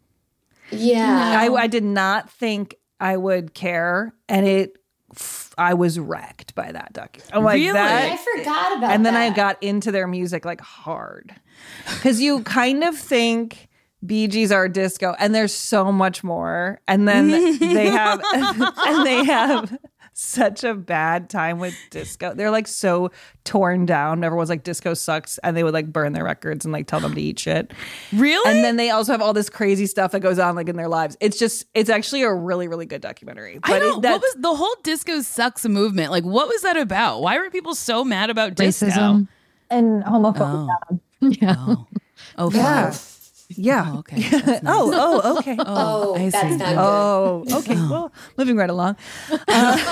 Yeah. I, I did not think I would care, and it. f- I was wrecked by that documentary. I'm like, Really? that, I forgot about and then that. I got into their music like hard, because you kind of think Bee Gees are disco, and there's so much more, and then they have and they have such a bad time with disco. They're like so torn down. Everyone's like, disco sucks, and they would like burn their records and like tell them to eat shit. Really? And then they also have all this crazy stuff that goes on like in their lives. It's just, it's actually a really, really good documentary. I don't. it- that- What was the whole disco sucks movement? Like, what was that about? Why were people so mad about disco? Racism. And homophobia. Yeah. Oh, oh, Yeah. fuck. Yeah. Oh, okay. That's nice. Oh, oh, okay. Oh, I that's see. not Oh, okay. Well, moving right along. good.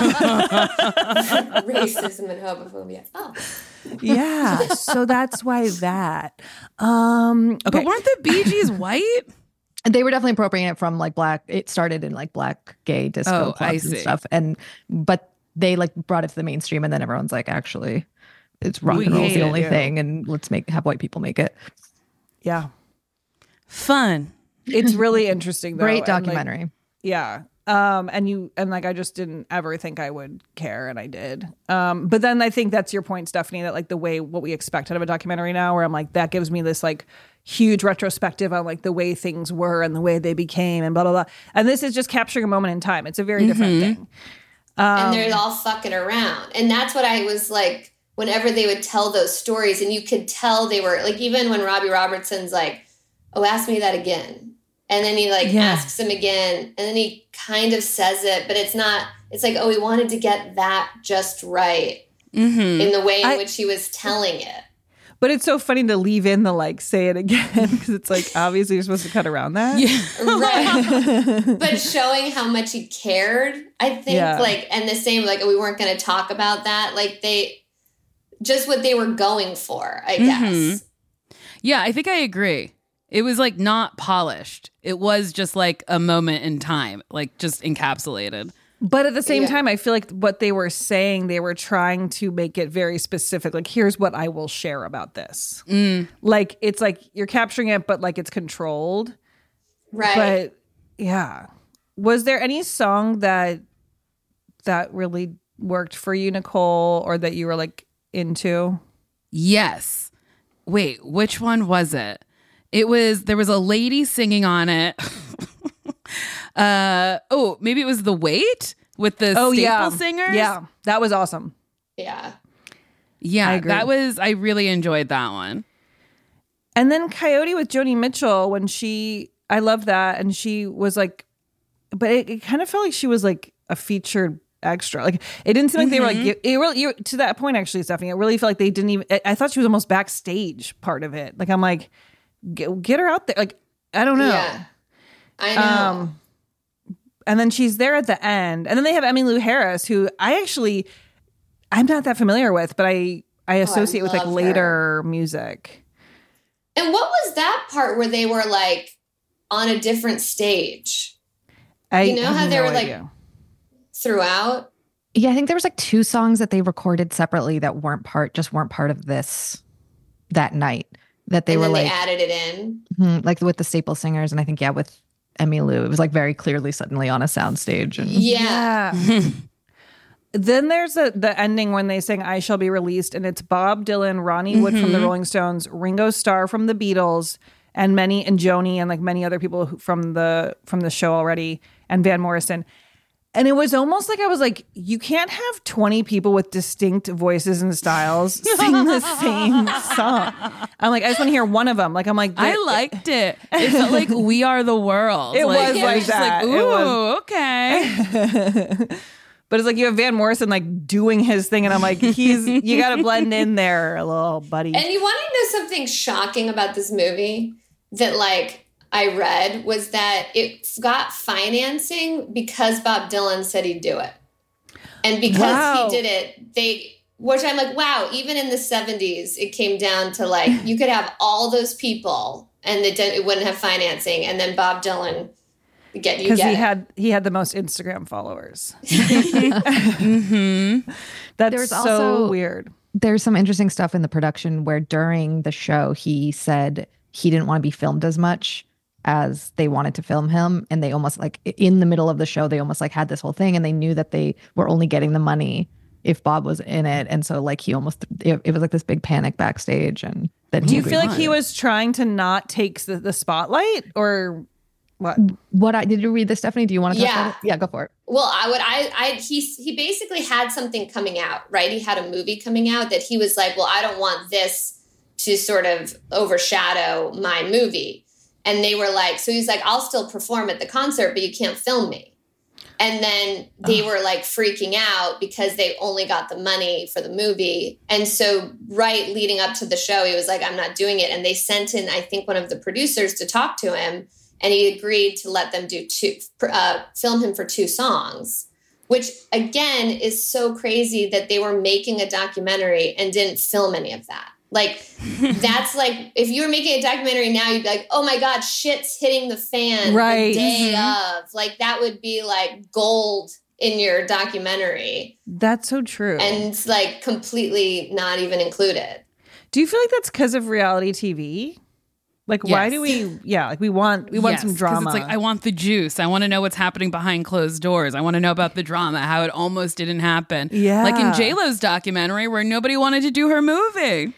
Racism and homophobia. Oh. Yeah. So that's why that. Um, okay. But weren't the Bee Gees white? They were definitely appropriating it from like black. It started in like black gay disco Oh, clubs I and see. stuff, and but they like brought it to the mainstream, and then everyone's like, actually, it's rock We and roll's hate the it, only yeah. thing, and let's make have white people make it. Yeah. Fun. It's really interesting though. Great and, like, documentary. yeah. Um, and you, and like, I just didn't ever think I would care, and I did. Um, but then I think that's your point, Stephanie, that like the way, what we expect out of a documentary now, where I'm like, that gives me this like huge retrospective on like the way things were and the way they became and blah, blah, blah. And this is just capturing a moment in time. It's a very different thing. And they're all fucking around. And that's what I was like, whenever they would tell those stories, and you could tell they were like, even when Robbie Robertson's like, oh, ask me that again. And then he like Yeah. asks him again, and then he kind of says it, but it's not, it's like, oh, he wanted to get that just right Mm-hmm. in the way in I- which he was telling it. But it's so funny to leave in the like, say it again, because it's like, obviously you're supposed to cut around that. Right. But showing how much he cared, I think, Yeah. like, and the same, like, we weren't going to talk about that. Like, they, just what they were going for, I guess. Yeah, I think I agree. It was like not polished. It was just like a moment in time, like just encapsulated. But at the same Yeah. time, I feel like what they were saying, they were trying to make it very specific. Like, here's what I will share about this. Like, it's like you're capturing it, but like it's controlled. Right. But yeah. Was there any song that that really worked for you, Nicole, or that you were like into? Yes. Wait, which one was it? It was, there was a lady singing on it. Uh, oh, maybe it was The Wait with the Oh, staple yeah. singers. Yeah, that was awesome. Yeah. Yeah, I agree. that was, I really enjoyed that one. And then Coyote with Joni Mitchell, when she, I love that. And she was like, but it, it kind of felt like she was like a featured extra. Like it didn't seem like they were like, it really, you, to that point, actually, Stephanie, it really felt like they didn't even, I, I thought she was almost backstage part of it. Like, I'm like, get, get her out there. Like, I don't know. Yeah. I know. Um, and then she's there at the end. And then they have Emmylou Harris, who I actually, I'm not that familiar with, but I, I associate with like love later her. music. And what was that part where they were like on a different stage? I You know have how they no were, like, idea. Throughout? Yeah, I think there was like two songs that they recorded separately that weren't part, just weren't part of this that night. That they and were then like, they added it in. mhm, like with the Staple Singers, and I think yeah, with Emmylou, it was like very clearly suddenly on a soundstage. And Yeah. Yeah. Then there's a, the ending when they sing I Shall Be Released, and it's Bob Dylan, Ronnie Wood from the Rolling Stones, Ringo Starr from the Beatles, and many and Joni and like many other people who, from the from the show already, and Van Morrison. And it was almost like I was like, you can't have twenty people with distinct voices and styles sing the same song. I'm like, I just want to hear one of them. Like, I'm like, I liked it. It felt like We Are the World. It was it like just that. Like, It ooh, was- okay. But it's like you have Van Morrison like doing his thing, and I'm like, he's you got to blend in there a little, buddy. And you want to know something shocking about this movie that, like, I read was that it got financing because Bob Dylan said he'd do it. And because Wow. he did it, they, which I'm like, wow, even in the seventies, it came down to like, you could have all those people and it, didn't, it wouldn't have financing. And then Bob Dylan, get you Because get he it. had he had the most Instagram followers. Mm-hmm. That's There's so also- weird. there's some interesting stuff in the production where during the show he said he didn't want to be filmed as much as they wanted to film him, and they almost like in the middle of the show they almost like had this whole thing, and they knew that they were only getting the money if Bob was in it, and so like he almost it, it was like this big panic backstage. And then Do he you feel like agreed. he was trying to not take the, the spotlight, or what? What I did you read this, Stephanie? Do you want to talk Yeah. about it? Yeah, go for it. Well, I would, I, I, he, he basically had something coming out, right? He had a movie coming out that he was like, well, I don't want this to sort of overshadow my movie. And they were like, so he's like, I'll still perform at the concert, but you can't film me. And then they were like freaking out because they only got the money for the movie. And so right leading up to the show, he was like, I'm not doing it. And they sent in, I think, one of the producers to talk to him. And he agreed to let them do two, uh, film him for two songs, which again is so crazy that they were making a documentary and didn't film any of that. Like, that's like, if you were making a documentary now, you'd be like, oh my God, shit's hitting the fan Right. the day Mhm. of. Like, that would be like gold in your documentary. That's so true. And it's like completely not even included. Do you feel like that's because of reality T V? Like, why Yes. do we? Yeah, like we want we want Yes, some 'cause drama. It's like I want the juice. I want to know what's happening behind closed doors. I want to know about the drama, how it almost didn't happen. Yeah. Like in J-Lo's documentary where nobody wanted to do her movie.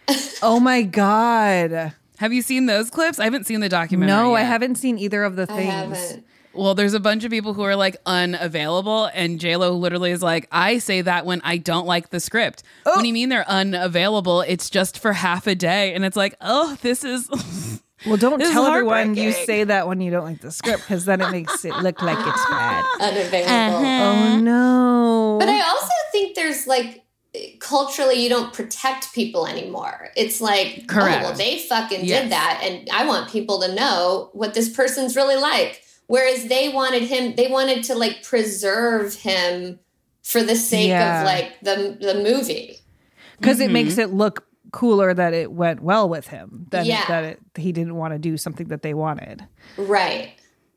Oh my God. Have you seen those clips? I haven't seen the documentary. No, I yet. haven't seen either of the I things. haven't. Well, there's a bunch of people who are like unavailable, and J-Lo literally is like, I say that when I don't like the script. Oh. When you mean they're unavailable, it's just for half a day. And it's like, oh, this is... Well, don't This is tell everyone you heartbreaking. say that when you don't like the script, because then it makes it look like it's bad. Unavailable. Oh no. But I also think there's like, culturally, you don't protect people anymore. It's like, Correct. oh, well, they fucking Yes. did that. And I want people to know what this person's really like. Whereas they wanted him, they wanted to like preserve him for the sake Yeah. of like the, the movie. Because it makes it look cooler that it went well with him than Yeah. that it, he didn't want to do something that they wanted. Right.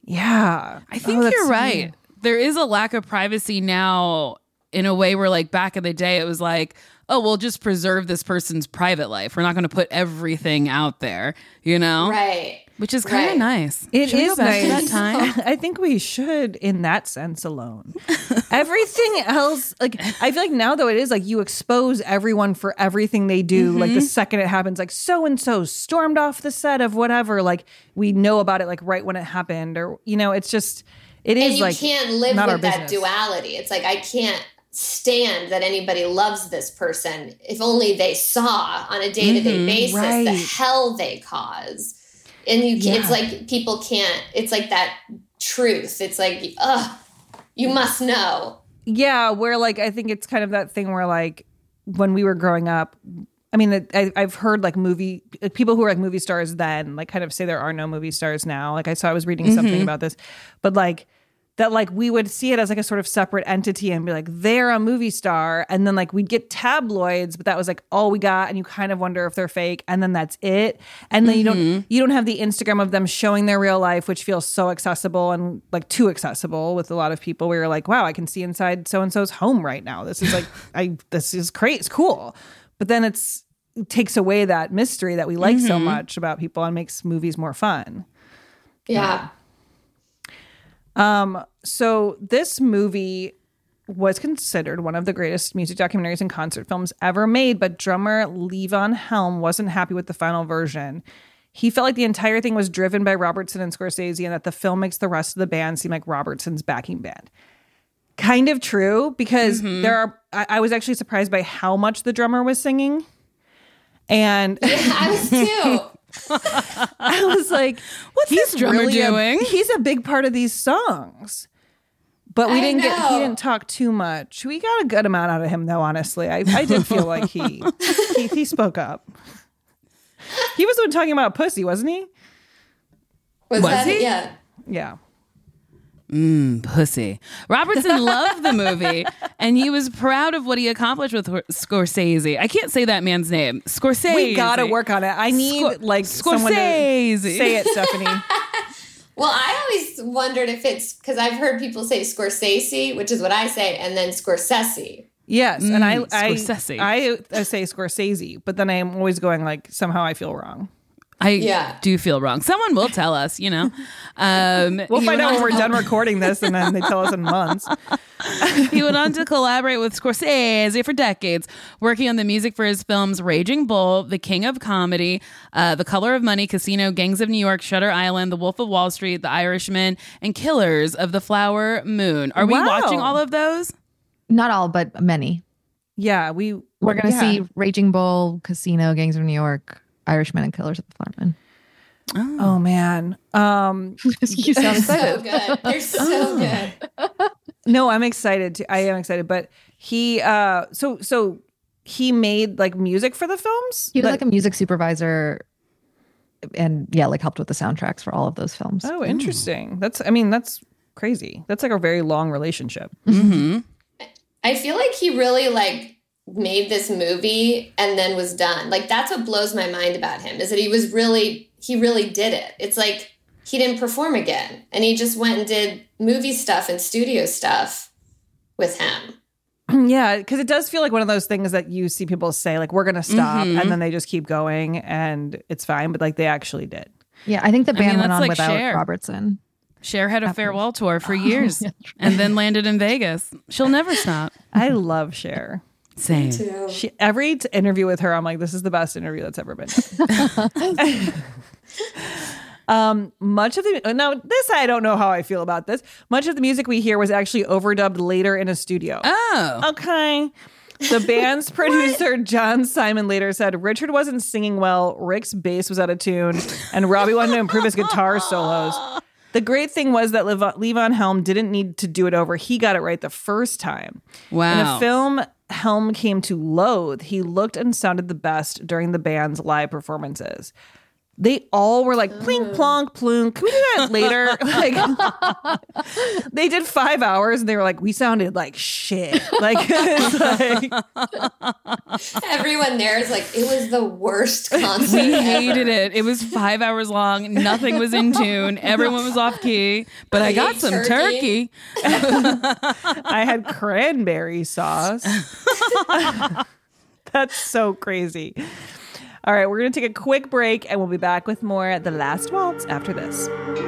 Yeah. I think Oh, that's you're so right. weird. There is a lack of privacy now in a way where, like, back in the day, it was like, oh, we'll just preserve this person's private life. We're not going to put everything out there, you know? Right. Which is kind of Right. nice. It Should we is go back nice. to that time? I think we should, in that sense alone. Everything else, like I feel like now though it is like you expose everyone for everything they do. Like the second it happens, like so and so stormed off the set of whatever. Like we know about it like right when it happened, or you know, it's just it is and you like can't live not our with that business. duality. It's like, I can't stand that anybody loves this person. If only they saw on a day-to-day Mhm, basis right. the hell they cause. And you can, Yeah. it's like people can't, it's like that truth. It's like, ugh, you must know. Yeah, where like I think it's kind of that thing where like when we were growing up, I mean, I, I've heard like movie like, people who were like movie stars then like kind of say there are no movie stars now. Like I saw I was reading something Mhm. about this, but like that like we would see it as like a sort of separate entity and be like they're a movie star, and then like we'd get tabloids, but that was like all we got, and you kind of wonder if they're fake, and then that's it. And then you don't you don't have the Instagram of them showing their real life, which feels so accessible and like too accessible with a lot of people. Where you're like, wow, I can see inside so and so's home right now. This is like I this is great, it's cool. But then it's it takes away that mystery that we like so Mhm. much about people and makes movies more fun. Yeah. Um, so this movie was considered one of the greatest music documentaries and concert films ever made, but drummer Levon Helm wasn't happy with the final version. He felt like the entire thing was driven by Robertson and Scorsese, and that the film makes the rest of the band seem like Robertson's backing band. Kind of true, because Mhm. there are I, I was actually surprised by how much the drummer was singing. And Yeah, I was too. I was like, What's he's this drummer really a- doing? he's a big part of these songs. But we I didn't get he know. didn't talk too much. We got a good amount out of him though, honestly. I, I did feel like he, he he spoke up. He was the one talking about pussy, wasn't he? Was, Was that he? it? Yeah. Yeah. Mm, pussy. Robertson loved the movie, and he was proud of what he accomplished with Scorsese. I can't say that man's name. Scorsese. We gotta work on it. I need Scor- like someone to Scorsese. say it, Stephanie. Well, I always wondered if it's because I've heard people say Scorsese, which is what I say, and then Scorsese. Yes, and I Mm, I, Scorsese. I I say Scorsese, but then I'm always going like somehow I feel wrong. I Yeah. do feel wrong. Someone will tell us, you know. Um, We'll he find went out on when to we're col- done recording this, and then they tell us in months. He went on to collaborate with Scorsese for decades, working on the music for his films Raging Bull, The King of Comedy, uh, The Color of Money, Casino, Gangs of New York, Shutter Island, The Wolf of Wall Street, The Irishman, and Killers of the Flower Moon. Are we Wow. watching all of those? Not all, but many. Yeah, we We're gonna yeah. see Raging Bull, Casino, Gangs of New York, Irishman, and Killers of the Flower Moon. Oh man. Um You sound So excited. good. They're so good. no, I'm excited to I am excited, but he uh so so he made like music for the films? He was Like- like a music supervisor, and yeah, like helped with the soundtracks for all of those films. Oh, interesting. That's I mean, that's crazy. That's like a very long relationship. Mm-hmm. I feel like he really like made this movie and then was done. Like that's what blows my mind about him is that he was really he really did it. It's like he didn't perform again and he just went and did movie stuff and studio stuff with him. Yeah, because it does feel like one of those things that you see people say, like, we're going to stop, Mhm. and then they just keep going, and it's fine. But, like, they actually did. Yeah, I think the I mean, band went that's on like without Cher. Robertson. Cher had a After- farewell tour for years and then landed in Vegas. She'll never stop. I love Cher. Same. She, every t- interview with her, I'm like, this is the best interview that's ever been done. um, much of the now this I don't know how I feel about this. Much of the music we hear was actually overdubbed later in a studio. Oh. Okay. The band's producer, John Simon, later said Richard wasn't singing well, Rick's bass was out of tune, and Robbie wanted to improve his guitar solos. The great thing was that Lev- Levon Helm didn't need to do it over. He got it right the first time. Wow. In a film Helm came to loathe, he looked and sounded the best during the band's live performances. They all were like, plink, plonk, plunk. Can we do that later? Like, they did five hours and they were like, we sounded like shit. Like, it's like Everyone there is like, it was the worst concert. We ever. hated it. It was five hours long. Nothing was in tune. Everyone was off key. But I got ate some turkey. turkey. I had cranberry sauce. That's so crazy. All right, we're going to take a quick break and we'll be back with more at The Last Waltz after this.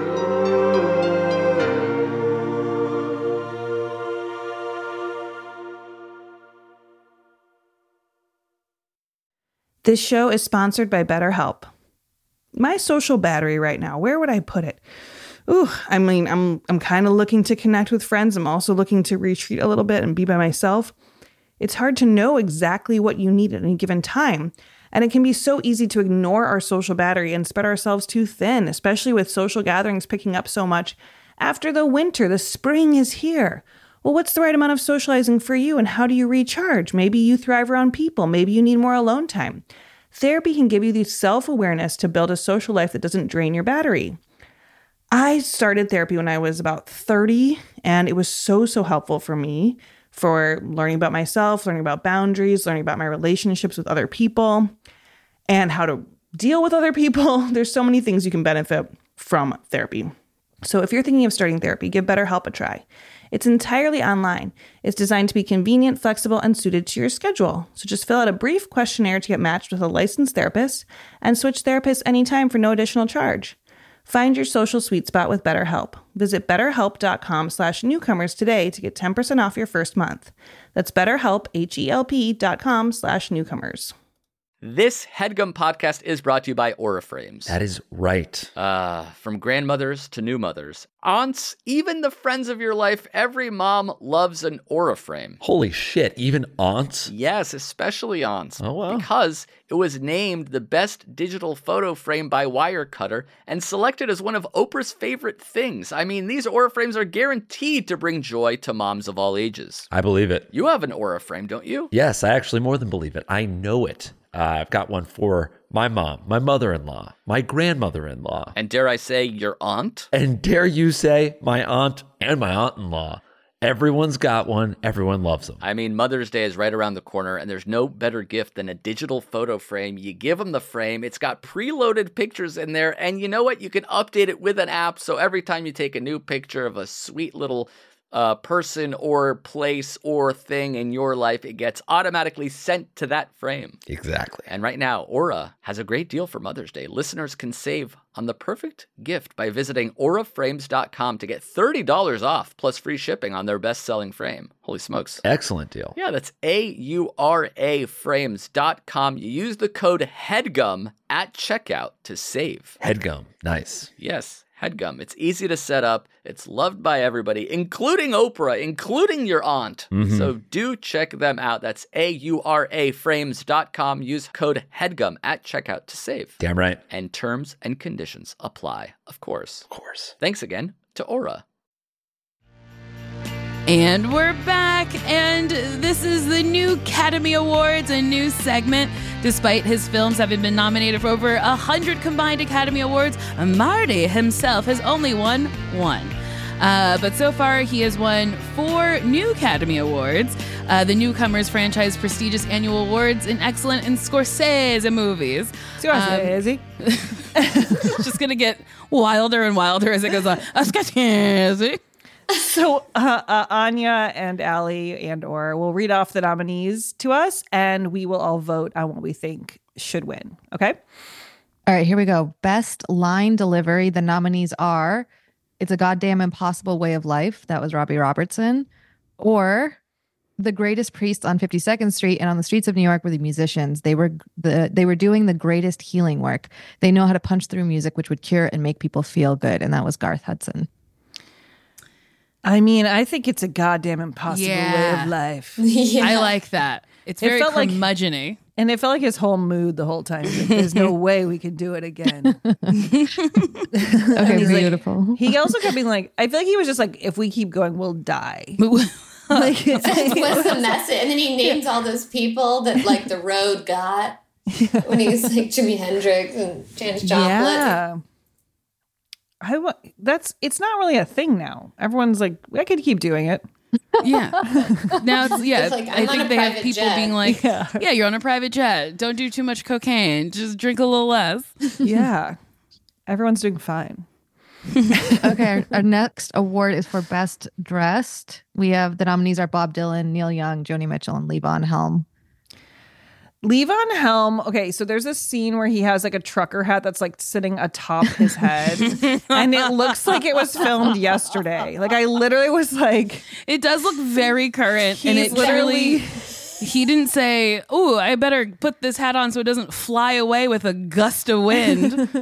This show is sponsored by BetterHelp. My social battery right now, where would I put it? Ooh, I mean, I'm I'm kind of looking to connect with friends. I'm also looking to retreat a little bit and be by myself. It's hard to know exactly what you need at any given time. And it can be so easy to ignore our social battery and spread ourselves too thin, especially with social gatherings picking up so much. After the winter, the spring is here. Well, what's the right amount of socializing for you, and how do you recharge? Maybe you thrive around people. Maybe you need more alone time. Therapy can give you the self-awareness to build a social life that doesn't drain your battery. I started therapy when I was about thirty, and it was so, so helpful for me for learning about myself, learning about boundaries, learning about my relationships with other people, and how to deal with other people. There's so many things you can benefit from therapy. So if you're thinking of starting therapy, give BetterHelp a try. It's entirely online. It's designed to be convenient, flexible, and suited to your schedule. So just fill out a brief questionnaire to get matched with a licensed therapist and switch therapists anytime for no additional charge. Find your social sweet spot with BetterHelp. Visit betterhelp.com slash newcomers today to get ten percent off your first month. That's BetterHelp, H-E-L-P dot com slash newcomers. This HeadGum podcast is brought to you by Aura Frames. That is right. Uh, from grandmothers to new mothers, aunts, even the friends of your life, every mom loves an Aura frame. Holy shit, even aunts? Yes, especially aunts. Oh, wow. Because it was named the best digital photo frame by Wirecutter and selected as one of Oprah's favorite things. I mean, these Aura frames are guaranteed to bring joy to moms of all ages. I believe it. You have an Aura frame, don't you? Yes, I actually more than believe it. I know it. Uh, I've got one for my mom, my mother-in-law, my grandmother-in-law. And dare I say, your aunt? And dare you say, my aunt and my aunt-in-law. Everyone's got one. Everyone loves them. I mean, Mother's Day is right around the corner, and there's no better gift than a digital photo frame. You give them the frame. It's got preloaded pictures in there, and you know what? You can update it with an app, so every time you take a new picture of a sweet little uh, person or place or thing in your life, it gets automatically sent to that frame. Exactly. And right now, Aura has a great deal for Mother's Day. Listeners can save on the perfect gift by visiting aura frames dot com to get thirty dollars off plus free shipping on their best-selling frame. Holy smokes. Excellent deal. Yeah, that's A U R A frames dot com. You use the code HEADGUM at checkout to save. HeadGum. Nice. Yes. HeadGum. It's easy to set up. It's loved by everybody, including Oprah, including your aunt. Mm-hmm. So do check them out. That's A U R A frames dot com. Use code HEADGUM at checkout to save. Damn right. And terms and conditions apply, of course. Of course. Thanks again to Aura. And we're back, and this is the new Academy Awards, a new segment. Despite his films having been nominated for over one hundred combined Academy Awards, Marty himself has only won one. Uh, but so far, he has won four new Academy Awards, uh, the Newcomers franchise prestigious annual awards in excellent and Scorsese movies. Scorsese. Um, it's just going to get wilder and wilder as it goes on. Uh, Scorsese. So uh, uh, Anya and Allie and or will read off the nominees to us, and we will all vote on what we think should win. Okay? All right, here we go. Best line delivery. The nominees are It's a Goddamn Impossible Way of Life. That was Robbie Robertson. Or The Greatest Priest on fifty-second Street and on the Streets of New York were the musicians. They were the they were doing the greatest healing work. They know how to punch through music, which would cure and make people feel good. And that was Garth Hudson. I mean, I think it's a goddamn impossible Yeah. way of life. Yeah. I like that. It's It very felt like- curmudgeon-y. And it felt like his whole mood the whole time. He's like, there's no way we can do it again. Okay, He's like- beautiful. He also kept being like, I feel like he was just like, if we keep going, we'll die. Like, it's- What's the message? And then he names all those people that like the road got when he was like Jimi Hendrix and Janis Joplin. yeah. I wa- that's it's not really a thing now. Everyone's like, I could keep doing it. Yeah. Now it's, yeah, It's like, I I'm on think a they have private people jet. being like, Yeah. yeah, you're on a private jet. Don't do too much cocaine. Just drink a little less. Yeah. Everyone's doing fine. Okay, our, our next award is for Best Dressed. We have the nominees are Bob Dylan, Neil Young, Joni Mitchell, and Levon Helm. Levon Helm. Okay, so there's this scene where he has like a trucker hat that's like sitting atop his head, and it looks like it was filmed yesterday. Like I literally was like, It does look very current. And He's it literally, literally- he didn't say, oh, I better put this hat on so it doesn't fly away with a gust of wind.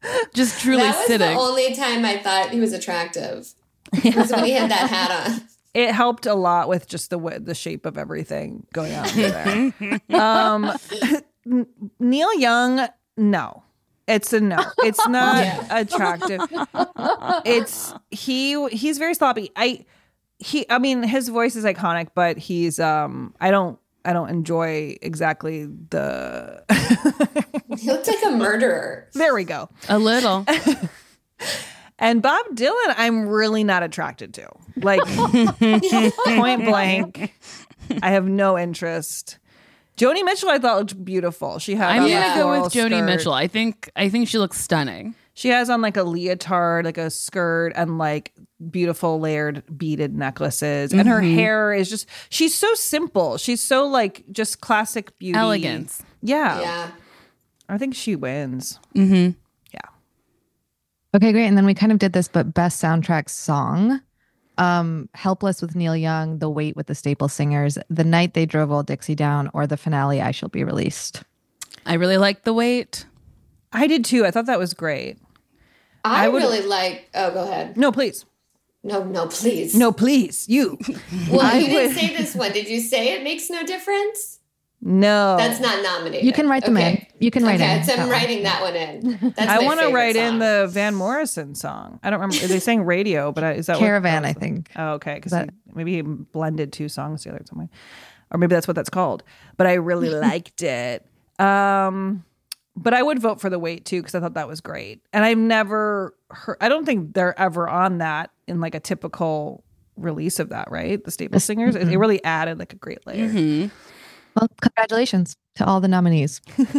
Just truly that was sitting. the only time I thought he was attractive. Was when he had that hat on. It helped a lot with just the way, the shape of everything going on there. um, Neil Young, no. It's a no. It's not yeah. attractive. It's he he's very sloppy. I he I mean his voice is iconic, but he's um I don't I don't enjoy exactly the He looks like a murderer. There we go. A little. And Bob Dylan, I'm really not attracted to. Like point blank. I have no interest. Joni Mitchell, I thought looked beautiful. She had. I'm yeah. gonna go with Joni skirt. Mitchell. I think I think she looks stunning. She has on like a leotard, like a skirt, and like beautiful layered beaded necklaces. Mm-hmm. And her hair is just. She's so simple. She's so like just classic beauty, elegance. Yeah, yeah. I think she wins. Mm-hmm. Yeah. Okay, great. And then we kind of did this, but best soundtrack song. Um, Helpless with Neil Young, The Wait with the Staple Singers, The Night They Drove Old Dixie Down, or the finale, I Shall Be Released. I really liked The Wait. I did too. I thought that was great. I, I would... really like. Oh, go ahead. No, please. No, no, please. No, please. You. Well, I you didn't would... say this one. Did you say it makes no difference? No. That's not nominated. You can write them okay. in. You can write okay, in. so I'm writing that one in. That's I want to write song. in the Van Morrison song. I don't remember. Are they saying Radio? But I, is that Caravan? What, I think. Oh, okay. Because that... maybe he blended two songs together somewhere, or maybe that's what that's called. But I really liked it. Um, but I would vote for The Wait too because I thought that was great. And I've never heard. I don't think they're ever on that in like a typical release of that. Right? The Staple Singers. Mm-hmm. It really added like a great layer. Mm-hmm. Well, congratulations to all the nominees.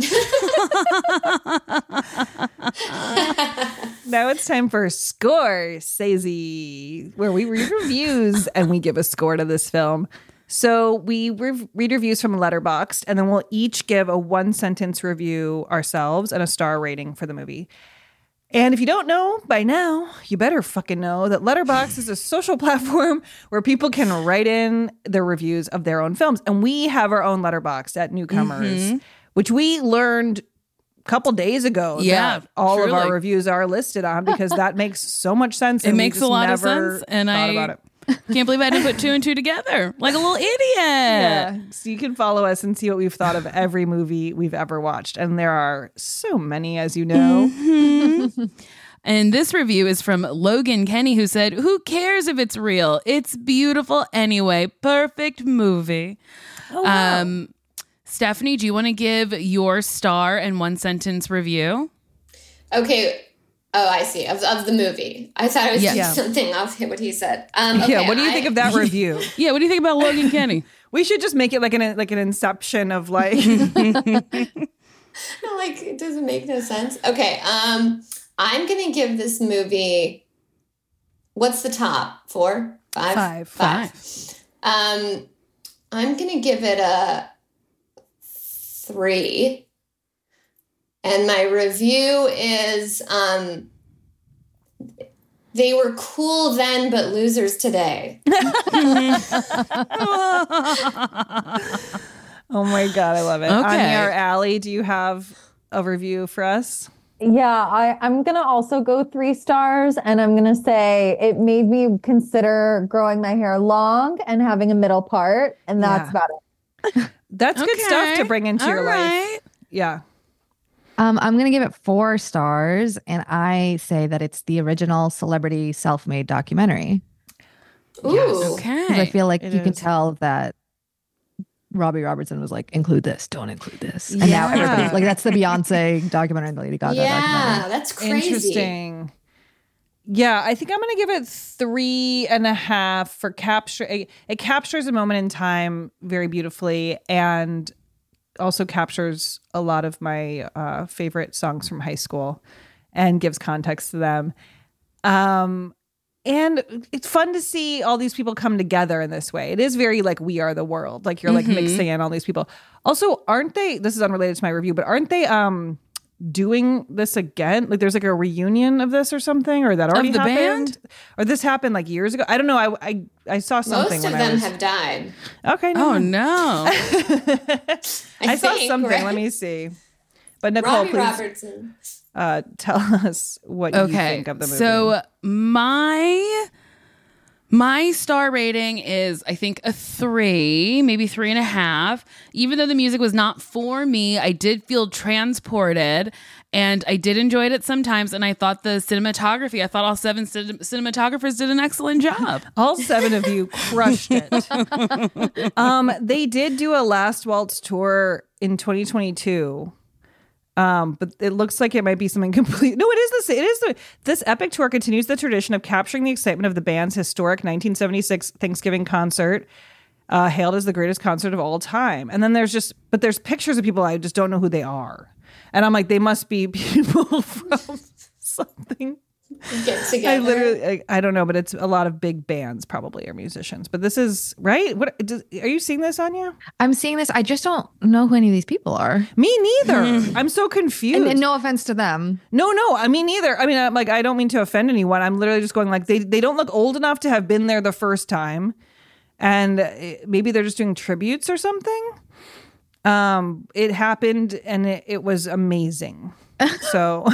Now it's time for Scorsese, where we read reviews and we give a score to this film. So we re- read reviews from Letterboxd, and then we'll each give a one-sentence review ourselves and a star rating for the movie. And if you don't know by now, you better fucking know that Letterboxd is a social platform where people can write in their reviews of their own films. And we have our own Letterboxd at Newcomers, mm-hmm. which we learned a couple days ago yeah, that all truly. of our reviews are listed on because that makes so much sense. It and makes a lot of sense. And I about it. Can't believe I didn't put two and two together like a little idiot. Yeah. So you can follow us and see what we've thought of every movie we've ever watched. And there are so many, as you know. Mm-hmm. And this review is from Logan Kenny, who said, "Who cares if it's real? It's beautiful anyway. Perfect movie." Oh, wow. Um, Stephanie, do you want to give your star and one sentence review? Okay. Oh, I see. Of, of the movie. I thought it was yeah. yeah. something of what he said. Um, okay, yeah. What do you I, think of that review? Yeah. What do you think about Logan Kenny? We should just make it like an like an inception of like. No, like it doesn't make no sense. Okay. Um, I'm gonna give this movie. What's the top? Four, five, five, five. five. Um, I'm gonna give it a three. And my review is, um, they were cool then, but losers today. Oh my God, I love it. Okay. Anya or Allie, do you have a review for us? Yeah, I, I'm going to also go three stars. And I'm going to say it made me consider growing my hair long and having a middle part. And that's Yeah. about it. That's good Okay. stuff to bring into All your right. life. Yeah. Um, I'm going to give it four stars, and I say that it's the original celebrity self-made documentary. Ooh. Okay. 'Cause I feel like It you can is. tell that Robbie Robertson was like, include this, don't include this. And Yeah. now everybody's like, that's the Beyonce documentary and the Lady Gaga Yeah, documentary. that's crazy. Interesting. Yeah, I think I'm going to give it three and a half for capture. It, it captures a moment in time very beautifully and also captures a lot of my uh, favorite songs from high school and gives context to them. Um, and it's fun to see all these people come together in this way. It is very like We Are the World. Like you're like Mhm. mixing in all these people. Also, aren't they, this is unrelated to my review, but aren't they um, doing this again? Like there's like a reunion of this or something, or that already the happened? band? Or this happened like years ago? I don't know. I I, I saw something Most of when I them was... have died. Okay. No. Oh no. I, saw think, something. right? Let me see. But Nicole, Robbie please Robertson. Uh, tell us what okay. you think of the movie. So my my star rating is, I think, a three, maybe three and a half. Even though the music was not for me, I did feel transported, and I did enjoy it sometimes. And I thought the cinematography, I thought all seven cin- cinematographers did an excellent job. All seven of you crushed it. um, they did do a Last Waltz tour in twenty twenty-two. Um, but it looks like it might be something complete. No, it is this. It is the, this epic tour continues the tradition of capturing the excitement of the band's historic nineteen seventy-six Thanksgiving concert, uh, hailed as the greatest concert of all time. And then there's just, but there's pictures of people I just don't know who they are, and I'm like, they must be people from something. Get together. I literally, I, I don't know, but it's a lot of big bands probably are musicians. But this is right. What does, are you seeing this, Anya? I'm seeing this. I just don't know who any of these people are. Me neither. Mm. I'm so confused. And, and no offense to them. No, no. I mean, neither. I mean, I'm like, I don't mean to offend anyone. I'm literally just going like, they they don't look old enough to have been there the first time, and maybe they're just doing tributes or something. Um, it happened, and it, it was amazing. So.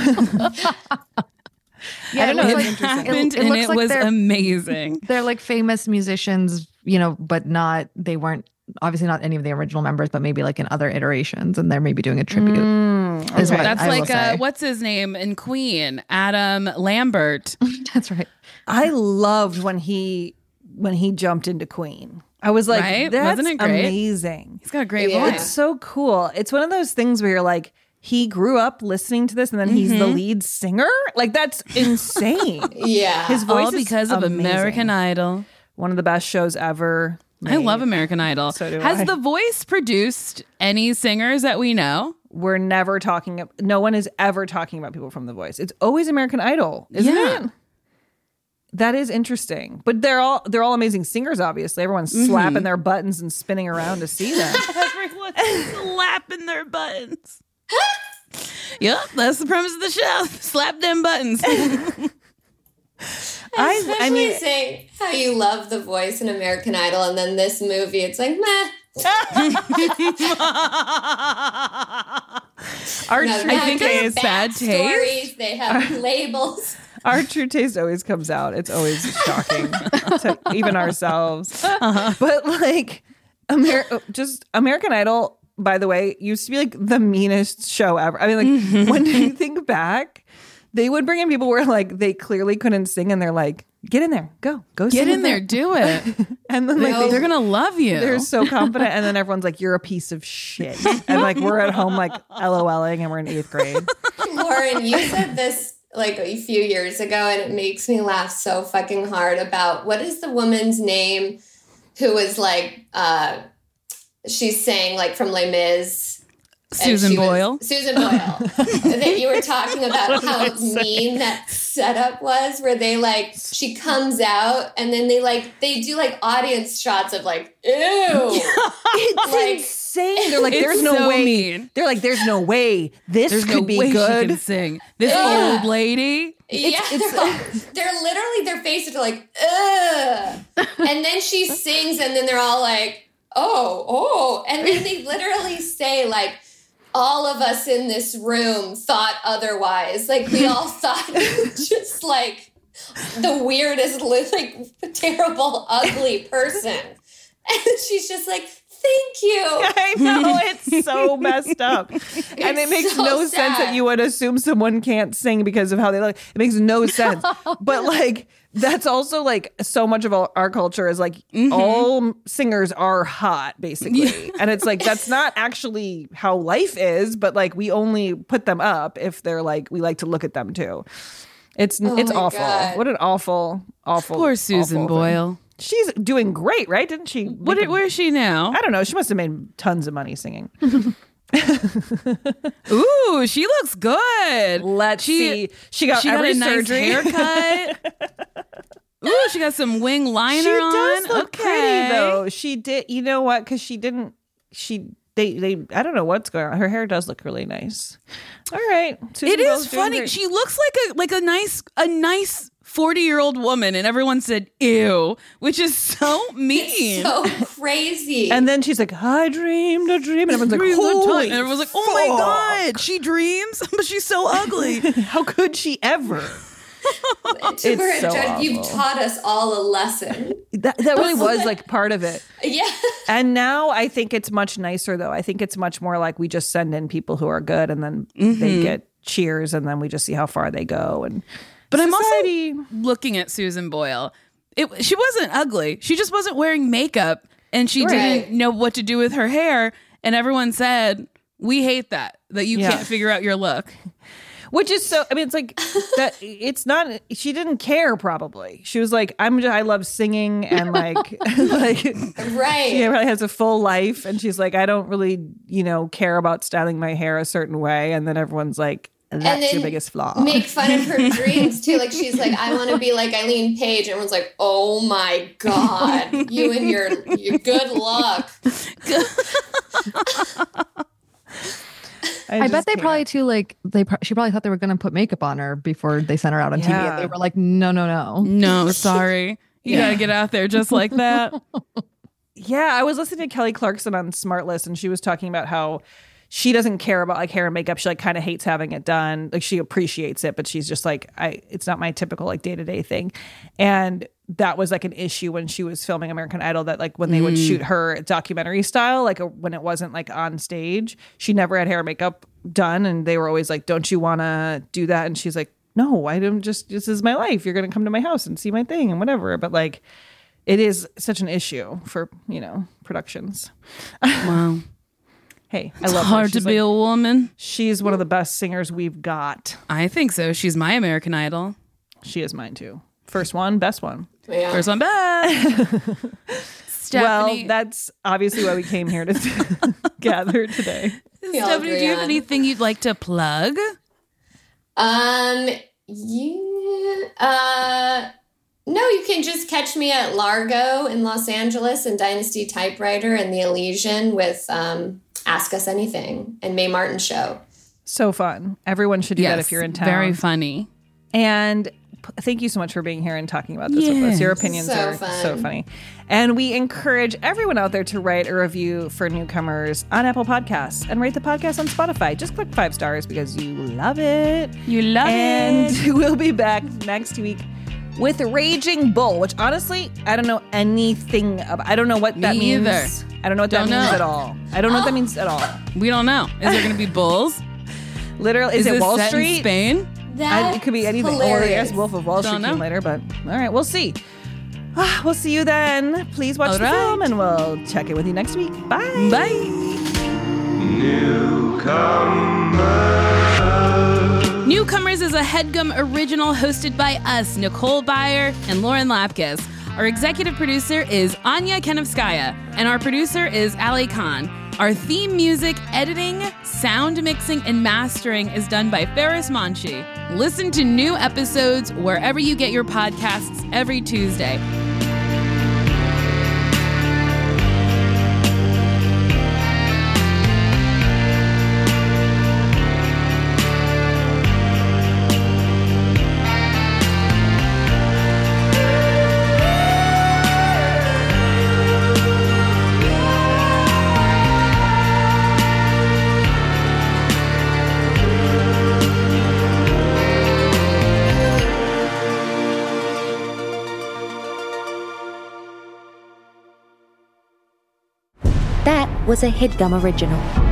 Yeah, I don't know. It, It happened, it, it and it like was amazing. They're like famous musicians, you know, but not, they weren't, obviously not any of the original members, but maybe like in other iterations, and they're maybe doing a tribute. Mm, okay. That's I like, uh, what's his name in Queen? Adam Lambert. That's right. I loved when he when he jumped into Queen. I was like, right? that's Wasn't it great? Amazing. He's got a great Yeah. voice. It's so cool. It's one of those things where you're like, he grew up listening to this, and then mm-hmm. he's the lead singer. Like, that's insane. Yeah. His voice all because is of amazing. American Idol. One of the best shows ever made. I love American Idol. So do Has I. The Voice produced any singers that we know? We're never talking. No one is ever talking about people from The Voice. It's always American Idol, isn't Yeah. it? That is interesting. But they're all they're all amazing singers. Obviously, everyone's Mm-hmm. slapping their buttons and spinning around to see them. Everyone's slapping their buttons. Yep, that's the premise of the show. Slap them buttons. I, Especially I mean, saying how you love The Voice and American Idol, and then this movie, it's like, meh. our No, true they I think have it's bad backstories, taste. They have labels. our true taste always comes out. It's always shocking to even ourselves. Uh-huh. But like, Amer- just American Idol, by the way, used to be like the meanest show ever. I mean, like Mm-hmm. when you think back, they would bring in people where like they clearly couldn't sing, and they're like, "Get in there, go, go, Get sing in there, do it." And then like No. they, They're gonna love you. they're so confident, and then everyone's like, "You're a piece of shit," and like we're at home like LOLing, and we're in eighth grade. Lauren, you said this like a few years ago, and it makes me laugh so fucking hard about what is the woman's name who was like, uh, she's saying like from Les Mis. Susan Boyle. Was, Susan Boyle. That you were talking about how mean that setup was, where they like, she comes out and then they like, they do like audience shots of like, ew. It's like, insane. They're like, It's there's no so way. mean. They're like, there's no way this There's could no be way good. she can sing. This Yeah. old lady. Yeah, they're, all, they're literally, their faces are like, ugh. And then she sings and then they're all like, oh, oh. And then they literally say like, all of us in this room thought otherwise. Like we all thought it was just like the weirdest, like terrible, ugly person. And she's just like, thank you. I know, it's so messed up. And it makes so no sense sad. that you would assume someone can't sing because of how they look. It makes no sense. But like, that's also like so much of our, our culture is like Mm-hmm. all singers are hot, basically. And it's like, that's not actually how life is, but like we only put them up if they're like, we like to look at them too. It's Oh it's my awful. God. What an awful, awful. Poor Susan awful thing. Boyle. She's doing great, right? Didn't she? What? make a- Where is she now? I don't know. She must have made tons of money singing. Ooh, she looks good. Let's She- see. She got she got every a nice surgery. haircut. Ooh, she got some wing liner She on. does look okay. pretty though. She did. You know what? Because she didn't. She they they. I don't know what's going on. Her hair does look really nice. All right. Susan It Boyle's is doing funny. great. She looks like a like a nice a nice forty-year-old woman, and everyone said, ew, which is so mean. So crazy. And then she's like, I dreamed a dream. And everyone's like, Dreams of time. holy And everyone's like, oh my fuck. God, she dreams, but she's so ugly. How could she ever? To It's her, so Judge, you've awful. taught us all a lesson. That, that really was like part of it. Yeah. And now I think it's much nicer, though. I think it's much more like we just send in people who are good and then Mm-hmm. they get cheers and then we just see how far they go. And But society- I'm also looking at Susan Boyle. It, she wasn't ugly. She just wasn't wearing makeup, and she Right. didn't know what to do with her hair. And everyone said, we hate that, that you Yeah. can't figure out your look. Which is so, I mean, it's like that. It's not, she didn't care probably. She was like, I'm just, I love singing and like, like, Right. she really has a full life. And she's like, I don't really, you know, care about styling my hair a certain way. And then everyone's like, that's then your biggest flaw. Make fun of her dreams too. Like she's like, I want to be like Eileen Page. And everyone's like, oh my God, you and your, your good luck. I, bet just they can't. probably too like they. Pro- she probably thought they were going to put makeup on her before they sent her out on T V. Yeah. And they were like, no, no, no. No, sorry. You Yeah. got to get out there just like that. Yeah, I was listening to Kelly Clarkson on Smartlist, and she was talking about how she doesn't care about like hair and makeup. She like kind of hates having it done. Like she appreciates it, but she's just like, I. It's not my typical like day to day thing. And that was like an issue when she was filming American Idol. That like when they would shoot her documentary style, like a, when it wasn't like on stage, she never had hair and makeup done, and they were always like, "Don't you want to do that?" And she's like, "No, I don't. Just this is my life. You're gonna come to my house and see my thing and whatever." But like. It is such an issue for, you know, productions. Wow. Hey, I It's love her. hard to She's be like- a woman. She's one of the best singers we've got. I think so. She's my American Idol. She is mine too. First one, best one. Yeah. First one back. Stephanie, Well, that's obviously why we came here to gather today. We all Stephanie, do agree you have on. anything you'd like to plug? Um, yeah, uh, no, you can just catch me at Largo in Los Angeles and Dynasty Typewriter and the Elysian with um, Ask Us Anything and Mae Martin Show. So fun. Everyone should do that Yes, if you're in town. very funny. And p- thank you so much for being here and talking about this with us. Your Yes. opinions So are fun. so funny. And we encourage everyone out there to write a review for newcomers on Apple Podcasts and rate the podcast on Spotify. Just click five stars because you love it. You love and it. we'll be back next week with Raging Bull, which honestly, I don't know anything about. I don't know what that Me means. either. I don't know what Don't that means know. at all. I don't know what that means at all. We don't know. Is there going to be bulls? Literally, is, Is it this Wall set in Street? Spain? I, That's it could be anything. Or I hilarious. guess Wolf of Wall Street Don't came know. later, but all right, we'll see. Ah, we'll see you then. Please watch All the right. film and we'll check in with you next week. Bye. Newcomers is a HeadGum original hosted by us, Nicole Byer and Lauren Lapkus. Our executive producer is Anya Kenevskaya, and our producer is Ali Khan. Our theme music, editing, sound mixing, and mastering is done by Ferris Monchi. Listen to new episodes wherever you get your podcasts every Tuesday. That was a HeadGum original.